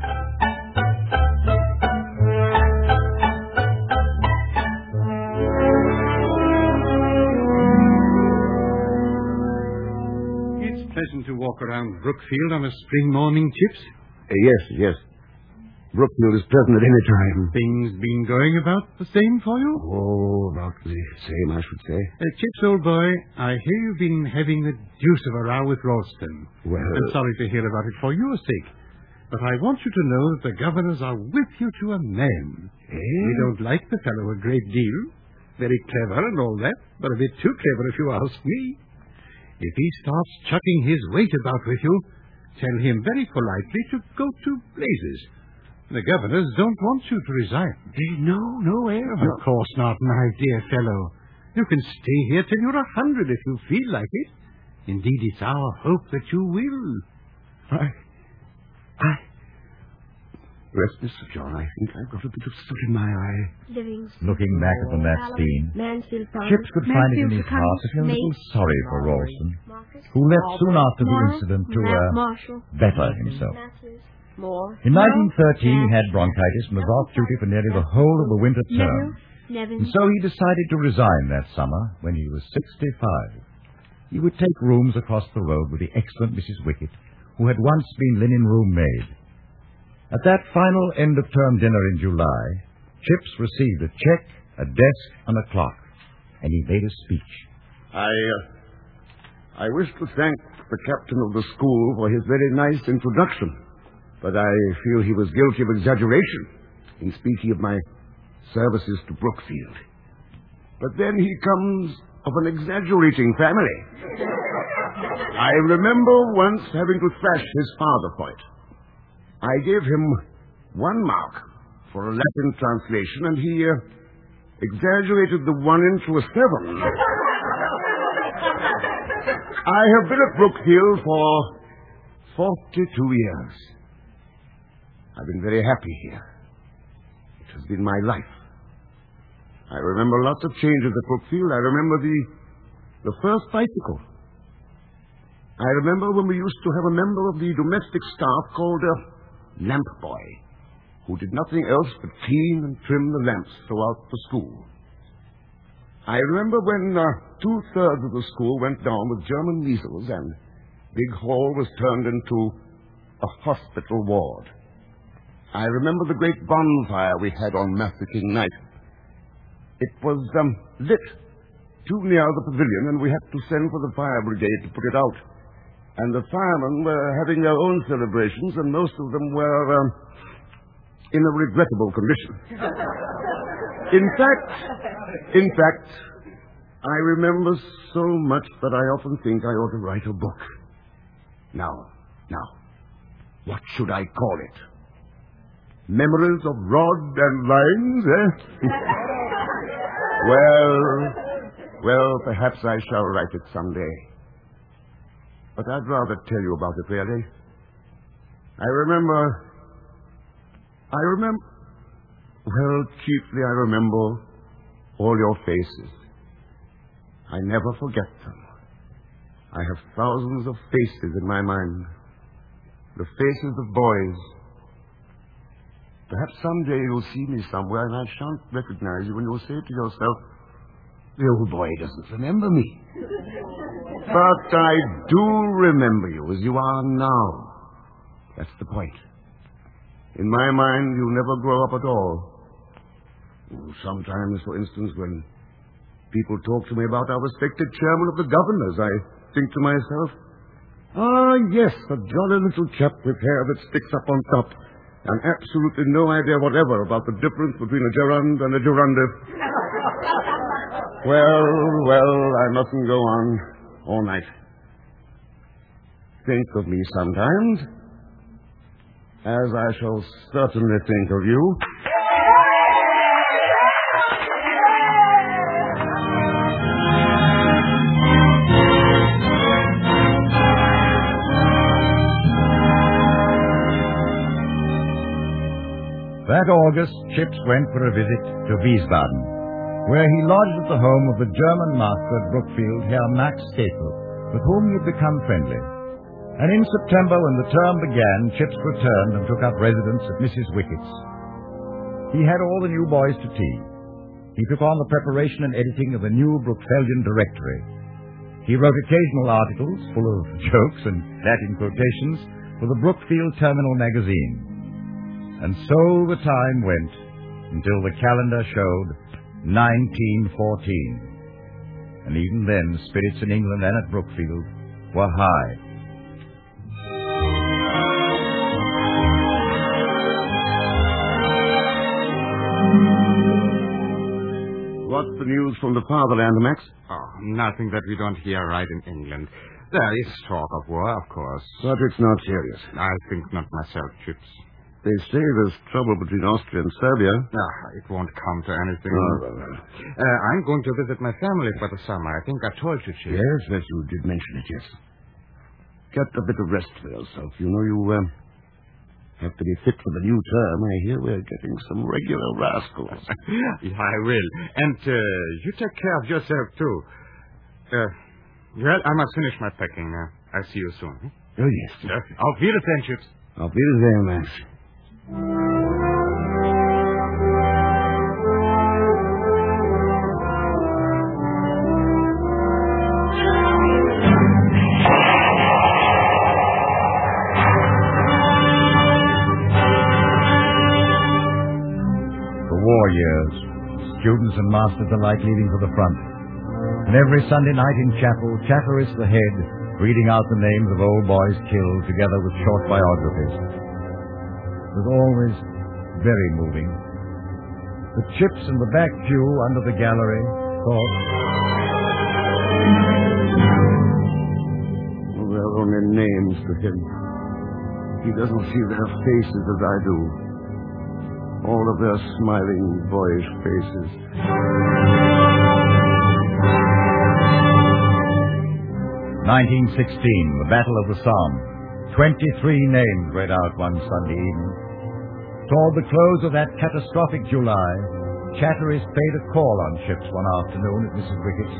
Speaker 11: It's pleasant to walk around Brookfield on a spring morning, Chips.
Speaker 3: Yes. Brookfield is pleasant at any time.
Speaker 11: Things been going about the same for you?
Speaker 3: Oh, about the same, I should say.
Speaker 11: Chips, old boy, I hear you've been having the deuce of a row with Ralston.
Speaker 3: Well...
Speaker 11: I'm sorry to hear about it for your sake. But I want you to know that the governors are with you to a man. We don't like the fellow a great deal. Very clever and all that, but a bit too clever if you ask me. If he starts chucking his weight about with you, tell him very politely to go to blazes. The governors don't want you to resign.
Speaker 3: No,
Speaker 11: Of course not, my dear fellow. You can stay here till you're 100 if you feel like it. Indeed, it's our hope that you will.
Speaker 3: Rest, Mr. John, I think I've got a bit of soot in my eye.
Speaker 2: Looking back upon that scene, Chips could find it in his heart to feel a little sorry for Ralston, who left soon after the incident to better himself. In 1913, he had bronchitis and was off duty for nearly the whole of the winter term. And so he decided to resign that summer when he was 65. He would take rooms across the road with the excellent Mrs. Wickett, who had once been linen room maid. At that final end-of-term dinner in July, Chips received a check, a desk, and a clock, and he made a speech.
Speaker 3: I wish to thank the captain of the school for his very nice introduction, but I feel he was guilty of exaggeration in speaking of my services to Brookfield. But then he comes of an exaggerating family. I remember once having to thrash his father for it. I gave him 1 mark for a Latin translation, and he exaggerated the 1 into a 7. I have been at Brookfield for 42 years. I've been very happy here. It has been my life. I remember lots of changes at Brookfield. I remember the first bicycle. I remember when we used to have a member of the domestic staff called lamp boy, who did nothing else but clean and trim the lamps throughout the school. I remember when 2/3 of the school went down with German measles and Big Hall was turned into a hospital ward. I remember the great bonfire we had on Mafeking night. It was lit too near the pavilion, and we had to send for the fire brigade to put it out. And the firemen were having their own celebrations, and most of them were in a regrettable condition. In fact, I remember so much that I often think I ought to write a book. Now, what should I call it? Memories of Rod and Lines, eh? Well, perhaps I shall write it someday. But I'd rather tell you about it, really. Chiefly I remember all your faces. I never forget them. I have thousands of faces in my mind. The faces of boys. Perhaps someday you'll see me somewhere and I shan't recognize you, and you'll say to yourself, the old boy doesn't remember me. But I do remember you as you are now. That's the point. In my mind, you never grow up at all. Sometimes, for instance, when people talk to me about our respected chairman of the governors, I think to myself, yes, a jolly little chap with hair that sticks up on top, and absolutely no idea whatever about the difference between a gerund and a gerundive. Well, I mustn't go on all night. Think of me sometimes, as I shall certainly think of you.
Speaker 2: That August, Chips went for a visit to Wiesbaden, where he lodged at the home of the German master at Brookfield, Herr Max Stapel, with whom he had become friendly. And in September, when the term began, Chips returned and took up residence at Mrs. Wickett's. He had all the new boys to tea. He took on the preparation and editing of the new Brookfeldian directory. He wrote occasional articles full of jokes and Latin quotations for the Brookfield Terminal magazine. And so the time went until the calendar showed 1914. And even then, spirits in England and at Brookfield were high.
Speaker 3: What's the news from the fatherland, Max?
Speaker 8: Oh, nothing that we don't hear right in England. There is talk of war, of course.
Speaker 3: But it's not serious.
Speaker 8: I think not myself, Chips.
Speaker 3: They say there's trouble between Austria and Serbia.
Speaker 8: It won't come to anything.
Speaker 3: Well.
Speaker 8: I'm going to visit my family for the summer. I think I told you, Chips.
Speaker 3: Yes, you did mention it, yes. Get a bit of rest for yourself. You know, you have to be fit for the new term. I hear we're getting some regular rascals.
Speaker 8: Yeah, I will. And you take care of yourself, too. Well, I must finish my packing now. I'll see you soon.
Speaker 3: Oh, yes.
Speaker 8: Auf Wiedersehen, Chips.
Speaker 3: Auf Wiedersehen, Max.
Speaker 2: War years. Students and masters alike leaving for the front. And every Sunday night in chapel, Chatteris the head, reading out the names of old boys killed, together with short biographies. It was always very moving. The Chips in the back pew under the gallery thought,
Speaker 3: well, they're only names to him. He doesn't see their faces as I do. All of their smiling, boyish faces.
Speaker 2: 1916, the Battle of the Somme. 23 names read out one Sunday evening. Toward the close of that catastrophic July, Chatteris paid a call on Chips one afternoon at Mrs. Wickett's.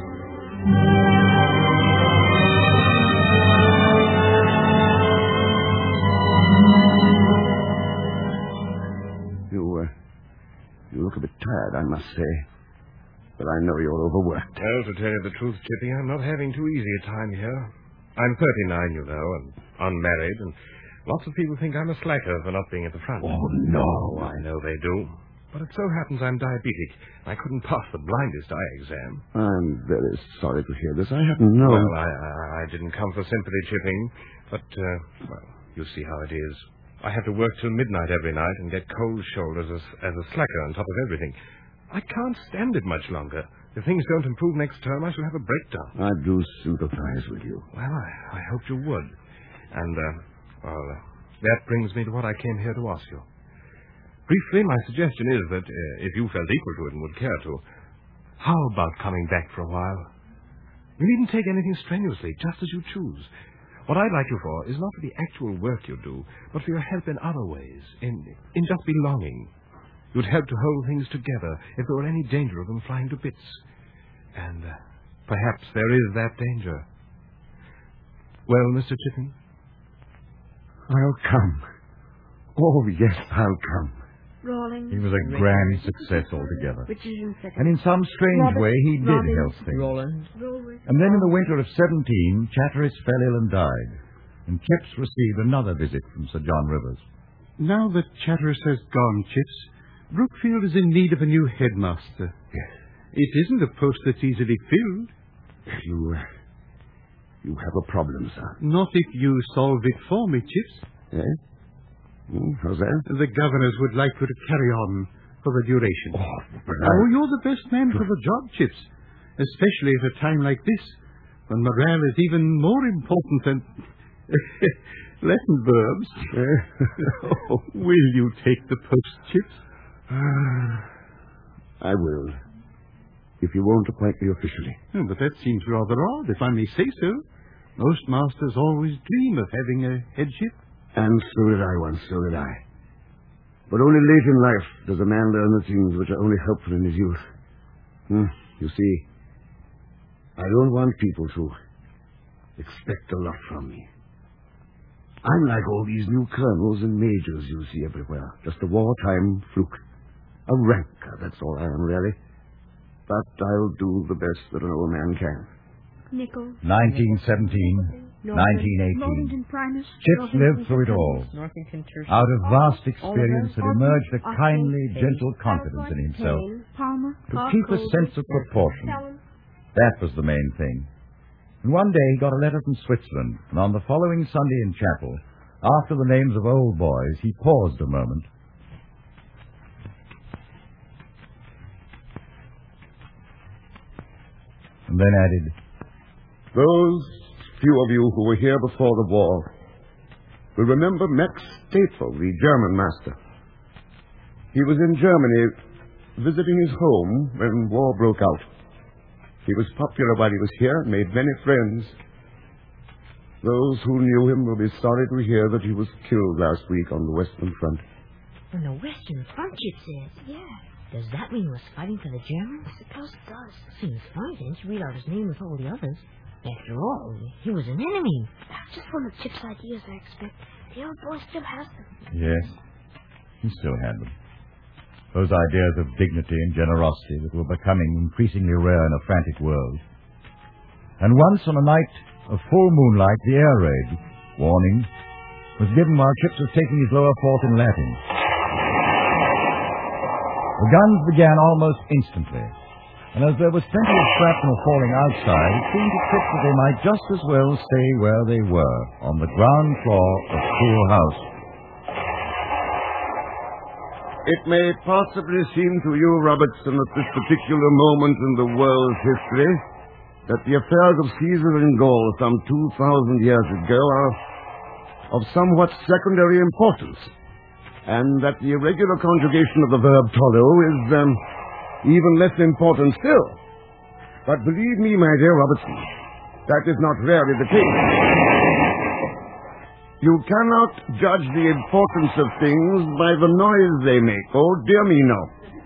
Speaker 3: You look a bit tired, I must say. But I know you're overworked.
Speaker 11: Well, to tell you the truth, Chippy, I'm not having too easy a time here. I'm 39, you know, and unmarried, and lots of people think I'm a slacker for not being at the front.
Speaker 3: Oh, no.
Speaker 11: I know they do. But it so happens I'm diabetic. I couldn't pass the blindest eye exam.
Speaker 3: I'm very sorry to hear this. I hadn't known.
Speaker 11: Well, I didn't come for sympathy, Chipping. But, well, you see how it is. I have to work till midnight every night and get cold shoulders as a slacker on top of everything. I can't stand it much longer. If things don't improve next term, I shall have a breakdown.
Speaker 3: I do sympathize with you.
Speaker 11: Well, I hoped you would. And, that brings me to what I came here to ask you. Briefly, my suggestion is that if you felt equal to it and would care to, how about coming back for a while? You needn't take anything strenuously, just as you choose. What I'd like you for is not for the actual work you do, but for your help in other ways, in just belonging. You'd help to hold things together if there were any danger of them flying to bits. And perhaps there is that danger. Well, Mr. Chipping?
Speaker 3: I'll come. Oh, yes, I'll come.
Speaker 4: Rolling.
Speaker 2: He was a grand success altogether.
Speaker 4: Which is in second.
Speaker 2: And in some strange way, he did help things.
Speaker 5: Roland.
Speaker 2: And then in the winter of 17, Chatteris fell ill and died. And Chips received another visit from Sir John Rivers.
Speaker 6: Now that Chatteris has gone, Chips, Brookfield is in need of a new headmaster.
Speaker 3: Yes.
Speaker 6: It isn't a post that's easily filled.
Speaker 3: You have a problem, sir.
Speaker 6: Not if you solve it for me, Chips.
Speaker 3: Eh? How's that?
Speaker 6: The governors would like you to carry on for the duration.
Speaker 3: Oh,
Speaker 6: You're the best man for the job, Chips. Especially at a time like this, when morale is even more important than Latin verbs. Will you take the post, Chips?
Speaker 3: I will. If you won't appoint me officially.
Speaker 6: But that seems rather odd, if I may say so. Most masters always dream of having a headship.
Speaker 3: And so did I once, so did I. But only late in life does a man learn the things which are only helpful in his youth. You see, I don't want people to expect a lot from me. I'm like all these new colonels and majors you see everywhere. Just a wartime fluke. A ranker, that's all I am, really. But I'll do the best that an old man can.
Speaker 4: Nichols.
Speaker 2: 1917, 1918. Chips lived through it all. Out of vast experience had emerged a kindly, gentle confidence in himself. To keep a sense of proportion. That was the main thing. And one day he got a letter from Switzerland, and on the following Sunday in chapel, after the names of old boys, he paused a moment. And then added,
Speaker 3: Those few of you who were here before the war will remember Max Stateful, the German master. He was in Germany visiting his home when war broke out. He was popular while he was here and made many friends. Those who knew him will be sorry to hear that he was killed last week on the Western Front.
Speaker 5: On the Western Front, Chip says?
Speaker 4: Yeah.
Speaker 5: Does that mean he was fighting for the Germans?
Speaker 4: I suppose it does.
Speaker 5: Seems funny, didn't you read out his name with all the others? After all, he was an enemy.
Speaker 4: That's just one of Chip's ideas, I expect. The old boy still has them.
Speaker 2: Yes, he still had them. Those ideas of dignity and generosity that were becoming increasingly rare in a frantic world. And once on a night of full moonlight, the air raid, warning, was given while Chips was taking his lower fourth in Latin. The guns began almost instantly, and as there was plenty of shrapnel falling outside, it seemed to Chips that they might just as well stay where they were, on the ground floor of School House.
Speaker 3: It may possibly seem to you, Robertson, at this particular moment in the world's history, that the affairs of Caesar in Gaul some 2,000 years ago are of somewhat secondary importance, and that the irregular conjugation of the verb tollo is even less important still. But believe me, my dear Robertson, that is not rarely the case. You cannot judge the importance of things by the noise they make. Oh, dear me, no.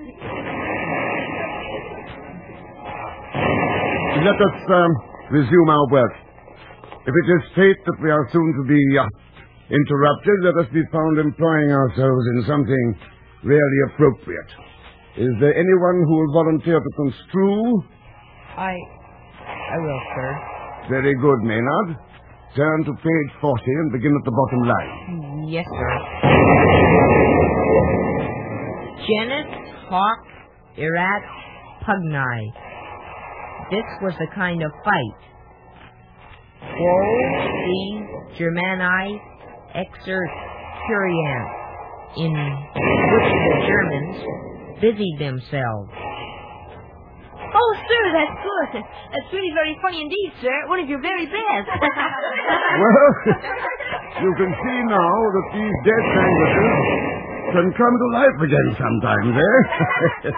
Speaker 3: Let us resume our work. If it is fate that we are soon to be interrupted, let us be found employing ourselves in something really appropriate. Is there anyone who will volunteer to construe?
Speaker 5: I will, sir.
Speaker 3: Very good, Maynard. Turn to page 40 and begin at the bottom line.
Speaker 5: Yes, sir. Genus hoc erat pugni. This was the kind of fight. Quo the Germani exert curiant, in which the Germans busied themselves.
Speaker 4: Oh, sir, that's good. That's really very funny indeed, sir. One of your very best.
Speaker 3: Well, you can see now that these dead languages can come to life again sometimes, eh?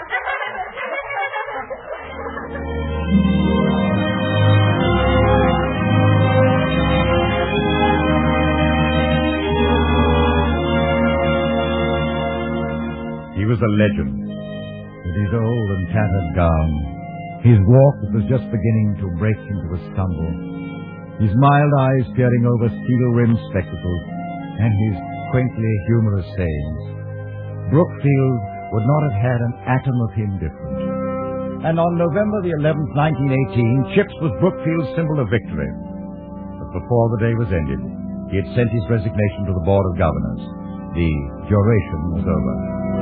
Speaker 2: He was a legend, with his old and tattered gown, his walk that was just beginning to break into a stumble, his mild eyes peering over steel-rimmed spectacles, and his quaintly humorous sayings. Brookfield would not have had an atom of him different. And on November the 11th, 1918, Chips was Brookfield's symbol of victory. But before the day was ended, he had sent his resignation to the Board of Governors. The duration was over.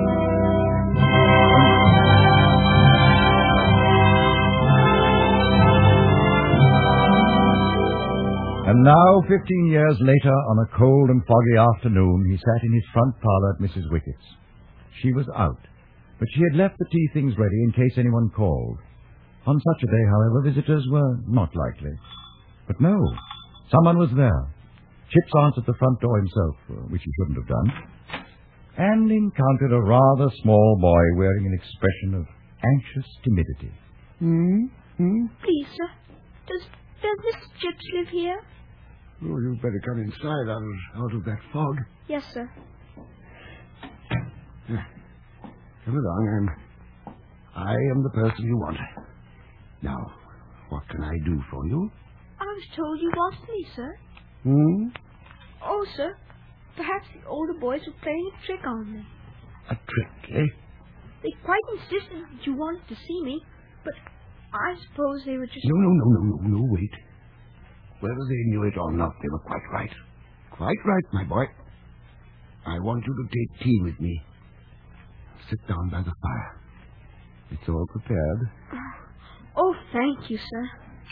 Speaker 2: And now, 15 years later, on a cold and foggy afternoon, he sat in his front parlor at Mrs. Wickett's. She was out, but she had left the tea things ready in case anyone called. On such a day, however, visitors were not likely. But no, someone was there. Chips answered the front door himself, which he shouldn't have done, and encountered a rather small boy wearing an expression of anxious timidity.
Speaker 4: Please, sir, does Mr. Chips live here?
Speaker 3: Oh, you'd better come inside out of that fog.
Speaker 4: Yes, sir.
Speaker 3: Come along. I am the person you want. Now, what can I do for you?
Speaker 4: I was told you wanted me, sir. Oh, sir, perhaps the older boys were playing a trick on me.
Speaker 3: A trick, eh?
Speaker 4: They quite insisted that you wanted to see me, but I suppose they were just...
Speaker 3: No, wait. Whether they knew it or not, they were quite right. Quite right, my boy. I want you to take tea with me. Sit down by the fire. It's all prepared.
Speaker 4: Oh, thank you, sir.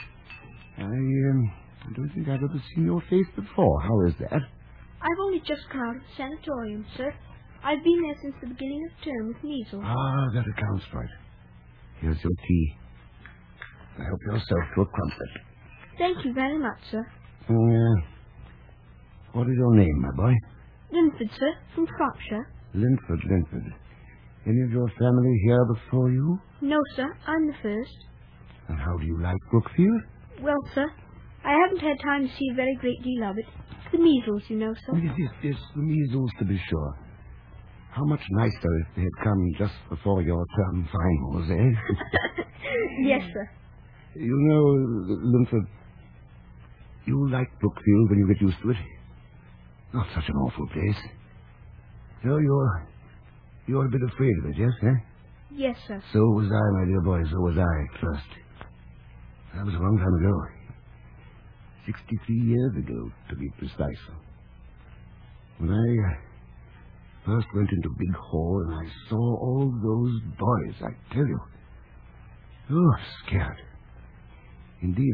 Speaker 3: I don't think I've ever seen your face before. How is that?
Speaker 4: I've only just come out of the sanatorium, sir. I've been there since the beginning of term with measles.
Speaker 3: That accounts for it. Here's your tea. Help yourself to a crumpet.
Speaker 4: Thank you very much, sir.
Speaker 3: What is your name, my boy?
Speaker 4: Linford, sir, from Shropshire.
Speaker 3: Linford. Any of your family here before you?
Speaker 4: No, sir, I'm the first.
Speaker 3: And how do you like Brookfield?
Speaker 4: Well, sir, I haven't had time to see a very great deal of it. The measles, you know, sir.
Speaker 3: Yes, the measles, to be sure. How much nicer if they had come just before your term finals, eh?
Speaker 4: Yes, sir.
Speaker 3: You know, Linford, you like Brookfield when you get used to it. Not such an awful place. No, you're a bit afraid of it, yes, eh?
Speaker 4: Yes, sir.
Speaker 3: So was I, my dear boy, so was I at first. That was a long time ago. 63 years ago, to be precise. When I first went into Big Hall and I saw all those boys, I tell you. Oh, scared. Indeed,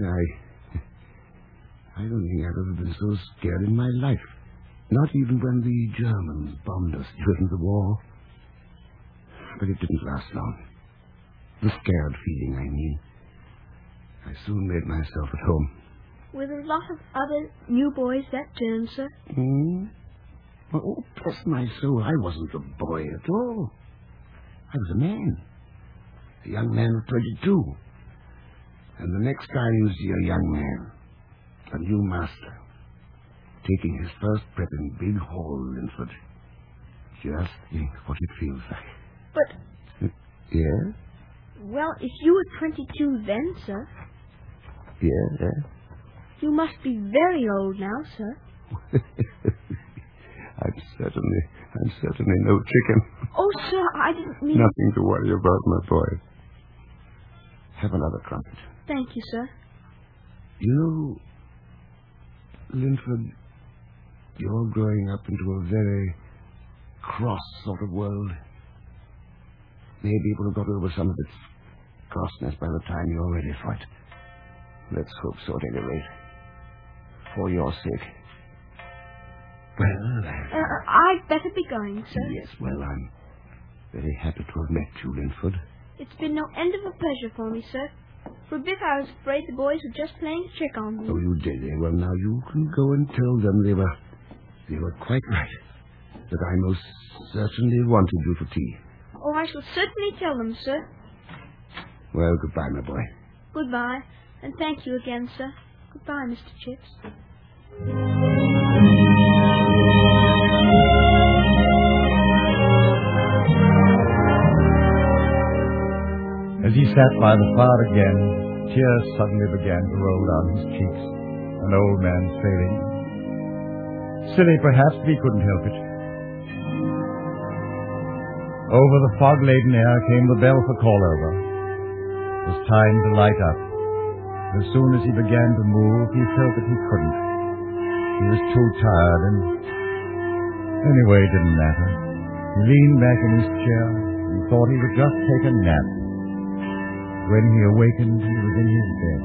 Speaker 3: I don't think I've ever been so scared in my life. Not even when the Germans bombed us during the war. But it didn't last long. The scared feeling, I mean. I soon made myself at home.
Speaker 4: Were there a lot of other new boys that term, sir?
Speaker 3: Oh, bless my soul, I wasn't a boy at all. I was a man. A young man of 22. And the next time you see a young man, a new master, taking his first prep in Big Hall, Linford, just think what it feels like.
Speaker 4: But...
Speaker 3: Yes?
Speaker 4: Well, if you were 22 then, sir...
Speaker 3: Yes?
Speaker 4: You must be very old now, sir.
Speaker 3: I'm certainly no chicken.
Speaker 4: Oh, sir, I didn't mean...
Speaker 3: Nothing to worry about, my boy. Have another crumpet.
Speaker 4: Thank you, sir.
Speaker 3: You know, Linford, you're growing up into a very cross sort of world. Maybe it will have got over some of its crossness by the time you're ready for it. Let's hope so, at any rate. For your sake. Well,
Speaker 4: I'd better be going, sir.
Speaker 3: Yes, well, I'm very happy to have met you, Linford.
Speaker 4: It's been no end of a pleasure for me, sir. For a bit I was afraid the boys were just playing a trick on me.
Speaker 3: Oh, you did, eh? Well, now you can go and tell them they were quite right. That I most certainly wanted you for tea.
Speaker 4: Oh, I shall certainly tell them, sir.
Speaker 3: Well, goodbye, my boy.
Speaker 4: Goodbye, and thank you again, sir. Goodbye, Mr. Chips.
Speaker 2: As he sat by the fire again, tears suddenly began to roll down his cheeks. An old man failing. Silly, perhaps, but he couldn't help it. Over the fog-laden air came the bell for call-over. It was time to light up. As soon as he began to move, he felt that he couldn't. He was too tired, and anyway, it didn't matter. He leaned back in his chair and thought he would just take a nap. When he awakened, he was in his bed.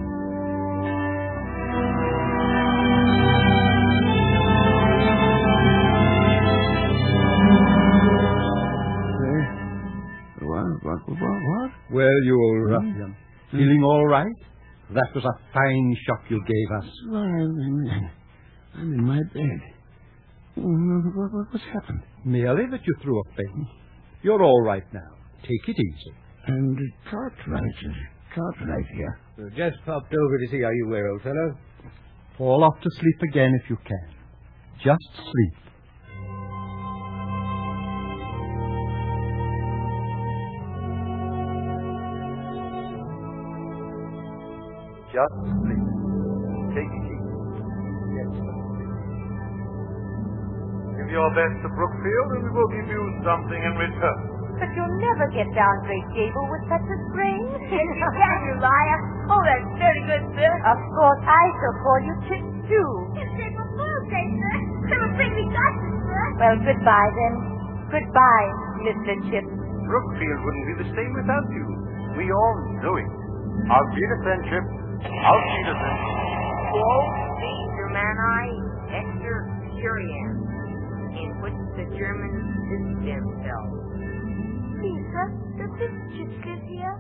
Speaker 3: What?
Speaker 6: Well, you old ruffian. Feeling all right? That was a fine shock you gave us.
Speaker 3: Well, I'm in my bed. What's happened?
Speaker 6: Merely that you threw a faint. You're all right now. Take it easy.
Speaker 3: And Cartwright here.
Speaker 11: Just popped over to see how you were, old fellow.
Speaker 6: Fall off to sleep again if you can. Just sleep.
Speaker 12: Just sleep. Take it easy. Yes, sir.
Speaker 13: Give your best to Brookfield, and we will give you something in return.
Speaker 9: But you'll never get down Great Gable with such a spring.
Speaker 4: Yes, you can, you liar. Oh, that's very good, sir.
Speaker 9: Of course, I shall call you Chips, too.
Speaker 4: It's April Fool's Day, sir. Come and bring me glasses, sir.
Speaker 9: Well, goodbye, then. Goodbye, Mr. Chips.
Speaker 13: Brookfield wouldn't be the same without you. We all know it. Auf Wiedersehen, Chip. Auf Wiedersehen.
Speaker 14: Quo Germani Exter Curian, in which the Germans distance themselves.
Speaker 4: Please, sir, does this Chips live here?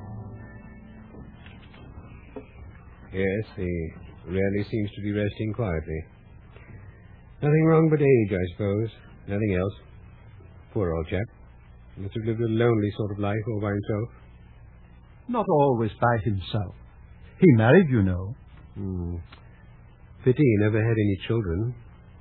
Speaker 11: Yes, he really seems to be resting quietly. Nothing wrong but age, I suppose. Nothing else. Poor old chap. Must have lived a lonely sort of life all by himself.
Speaker 6: Not always by himself. He married, you know.
Speaker 11: Pity he never had any children.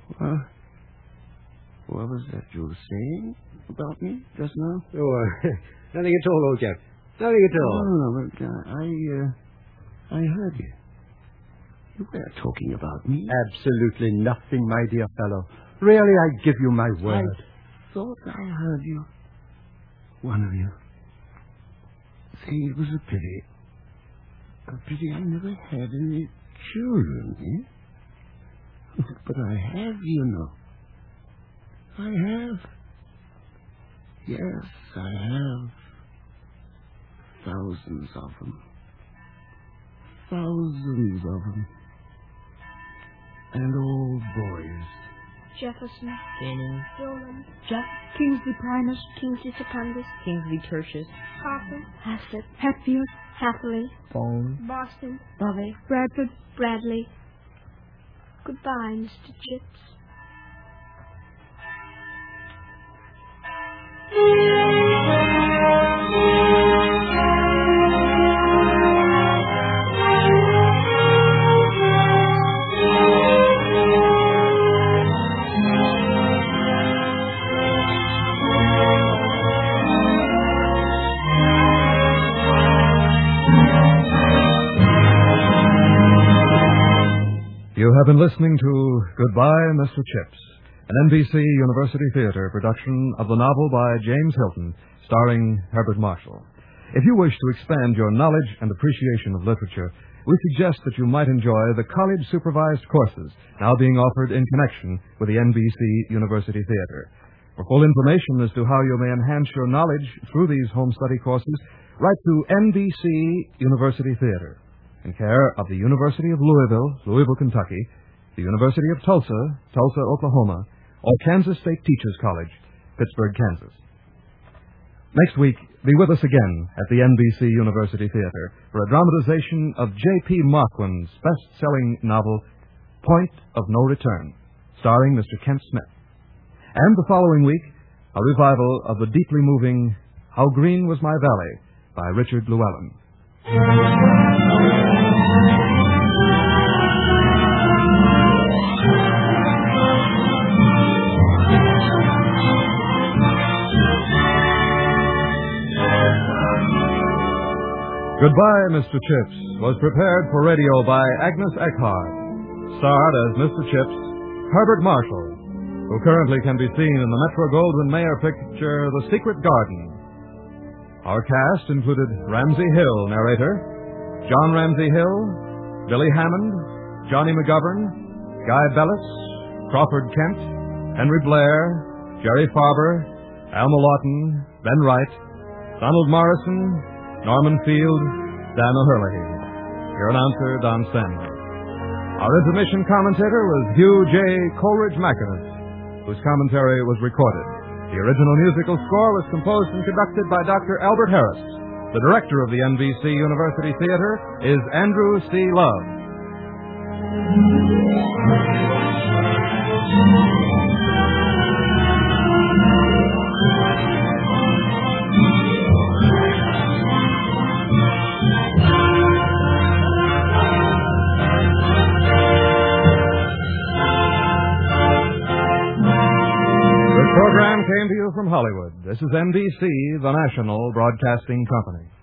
Speaker 3: What was that you were saying about me just now?
Speaker 11: Oh, nothing at all, old chap. Nothing at all.
Speaker 3: No, but I heard you. You were talking about me.
Speaker 6: Absolutely nothing, my dear fellow. Really, I give you my word.
Speaker 3: I thought I heard you. One of you. See, it was a pity. A pity I never had any children, eh? But I have, you know. I have. Yes, I have. Thousands of them. Thousands of them. And all boys.
Speaker 4: Jefferson.
Speaker 5: Jennings.
Speaker 4: Roland.
Speaker 5: Jack.
Speaker 4: Kingsley Primus. Kingsley Secundus.
Speaker 5: Kingsley Tertius.
Speaker 4: Harper.
Speaker 5: Hassett.
Speaker 4: Hatfield. Hathaway.
Speaker 5: Bone.
Speaker 4: Boston.
Speaker 5: Bovey.
Speaker 4: Bradford. Bradley. Goodbye, Mr. Chips.
Speaker 1: You have been listening to Goodbye, Mr. Chips, an NBC University Theater production of the novel by James Hilton, starring Herbert Marshall. If you wish to expand your knowledge and appreciation of literature, we suggest that you might enjoy the college-supervised courses now being offered in connection with the NBC University Theater. For full information as to how you may enhance your knowledge through these home study courses, write to NBC University Theater, in care of the University of Louisville, Kentucky, the University of Tulsa, Oklahoma, or Kansas State Teachers College, Pittsburgh, Kansas. Next week, be with us again at the NBC University Theater for a dramatization of J.P. Marquand's best-selling novel, Point of No Return, starring Mr. Kent Smith. And the following week, a revival of the deeply moving How Green Was My Valley by Richard Llewellyn. Goodbye, Mr. Chips was prepared for radio by Agnes Eckhart. Starred as Mr. Chips, Herbert Marshall, who currently can be seen in the Metro-Goldwyn-Mayer picture The Secret Garden. Our cast included Ramsey Hill, narrator, John Ramsey Hill, Billy Hammond, Johnny McGovern, Guy Bellis, Crawford Kent, Henry Blair, Jerry Farber, Alma Lawton, Ben Wright, Donald Morrison, Norman Field, Dan O'Herlihy. Your announcer, Don Stanley. Our intermission commentator was Hugh J. Coleridge-Mackinnon, whose commentary was recorded. The original musical score was composed and conducted by Dr. Albert Harris. The director of the NBC University Theater is Andrew C. Love. Program came to you from Hollywood. This is NBC, the national broadcasting company.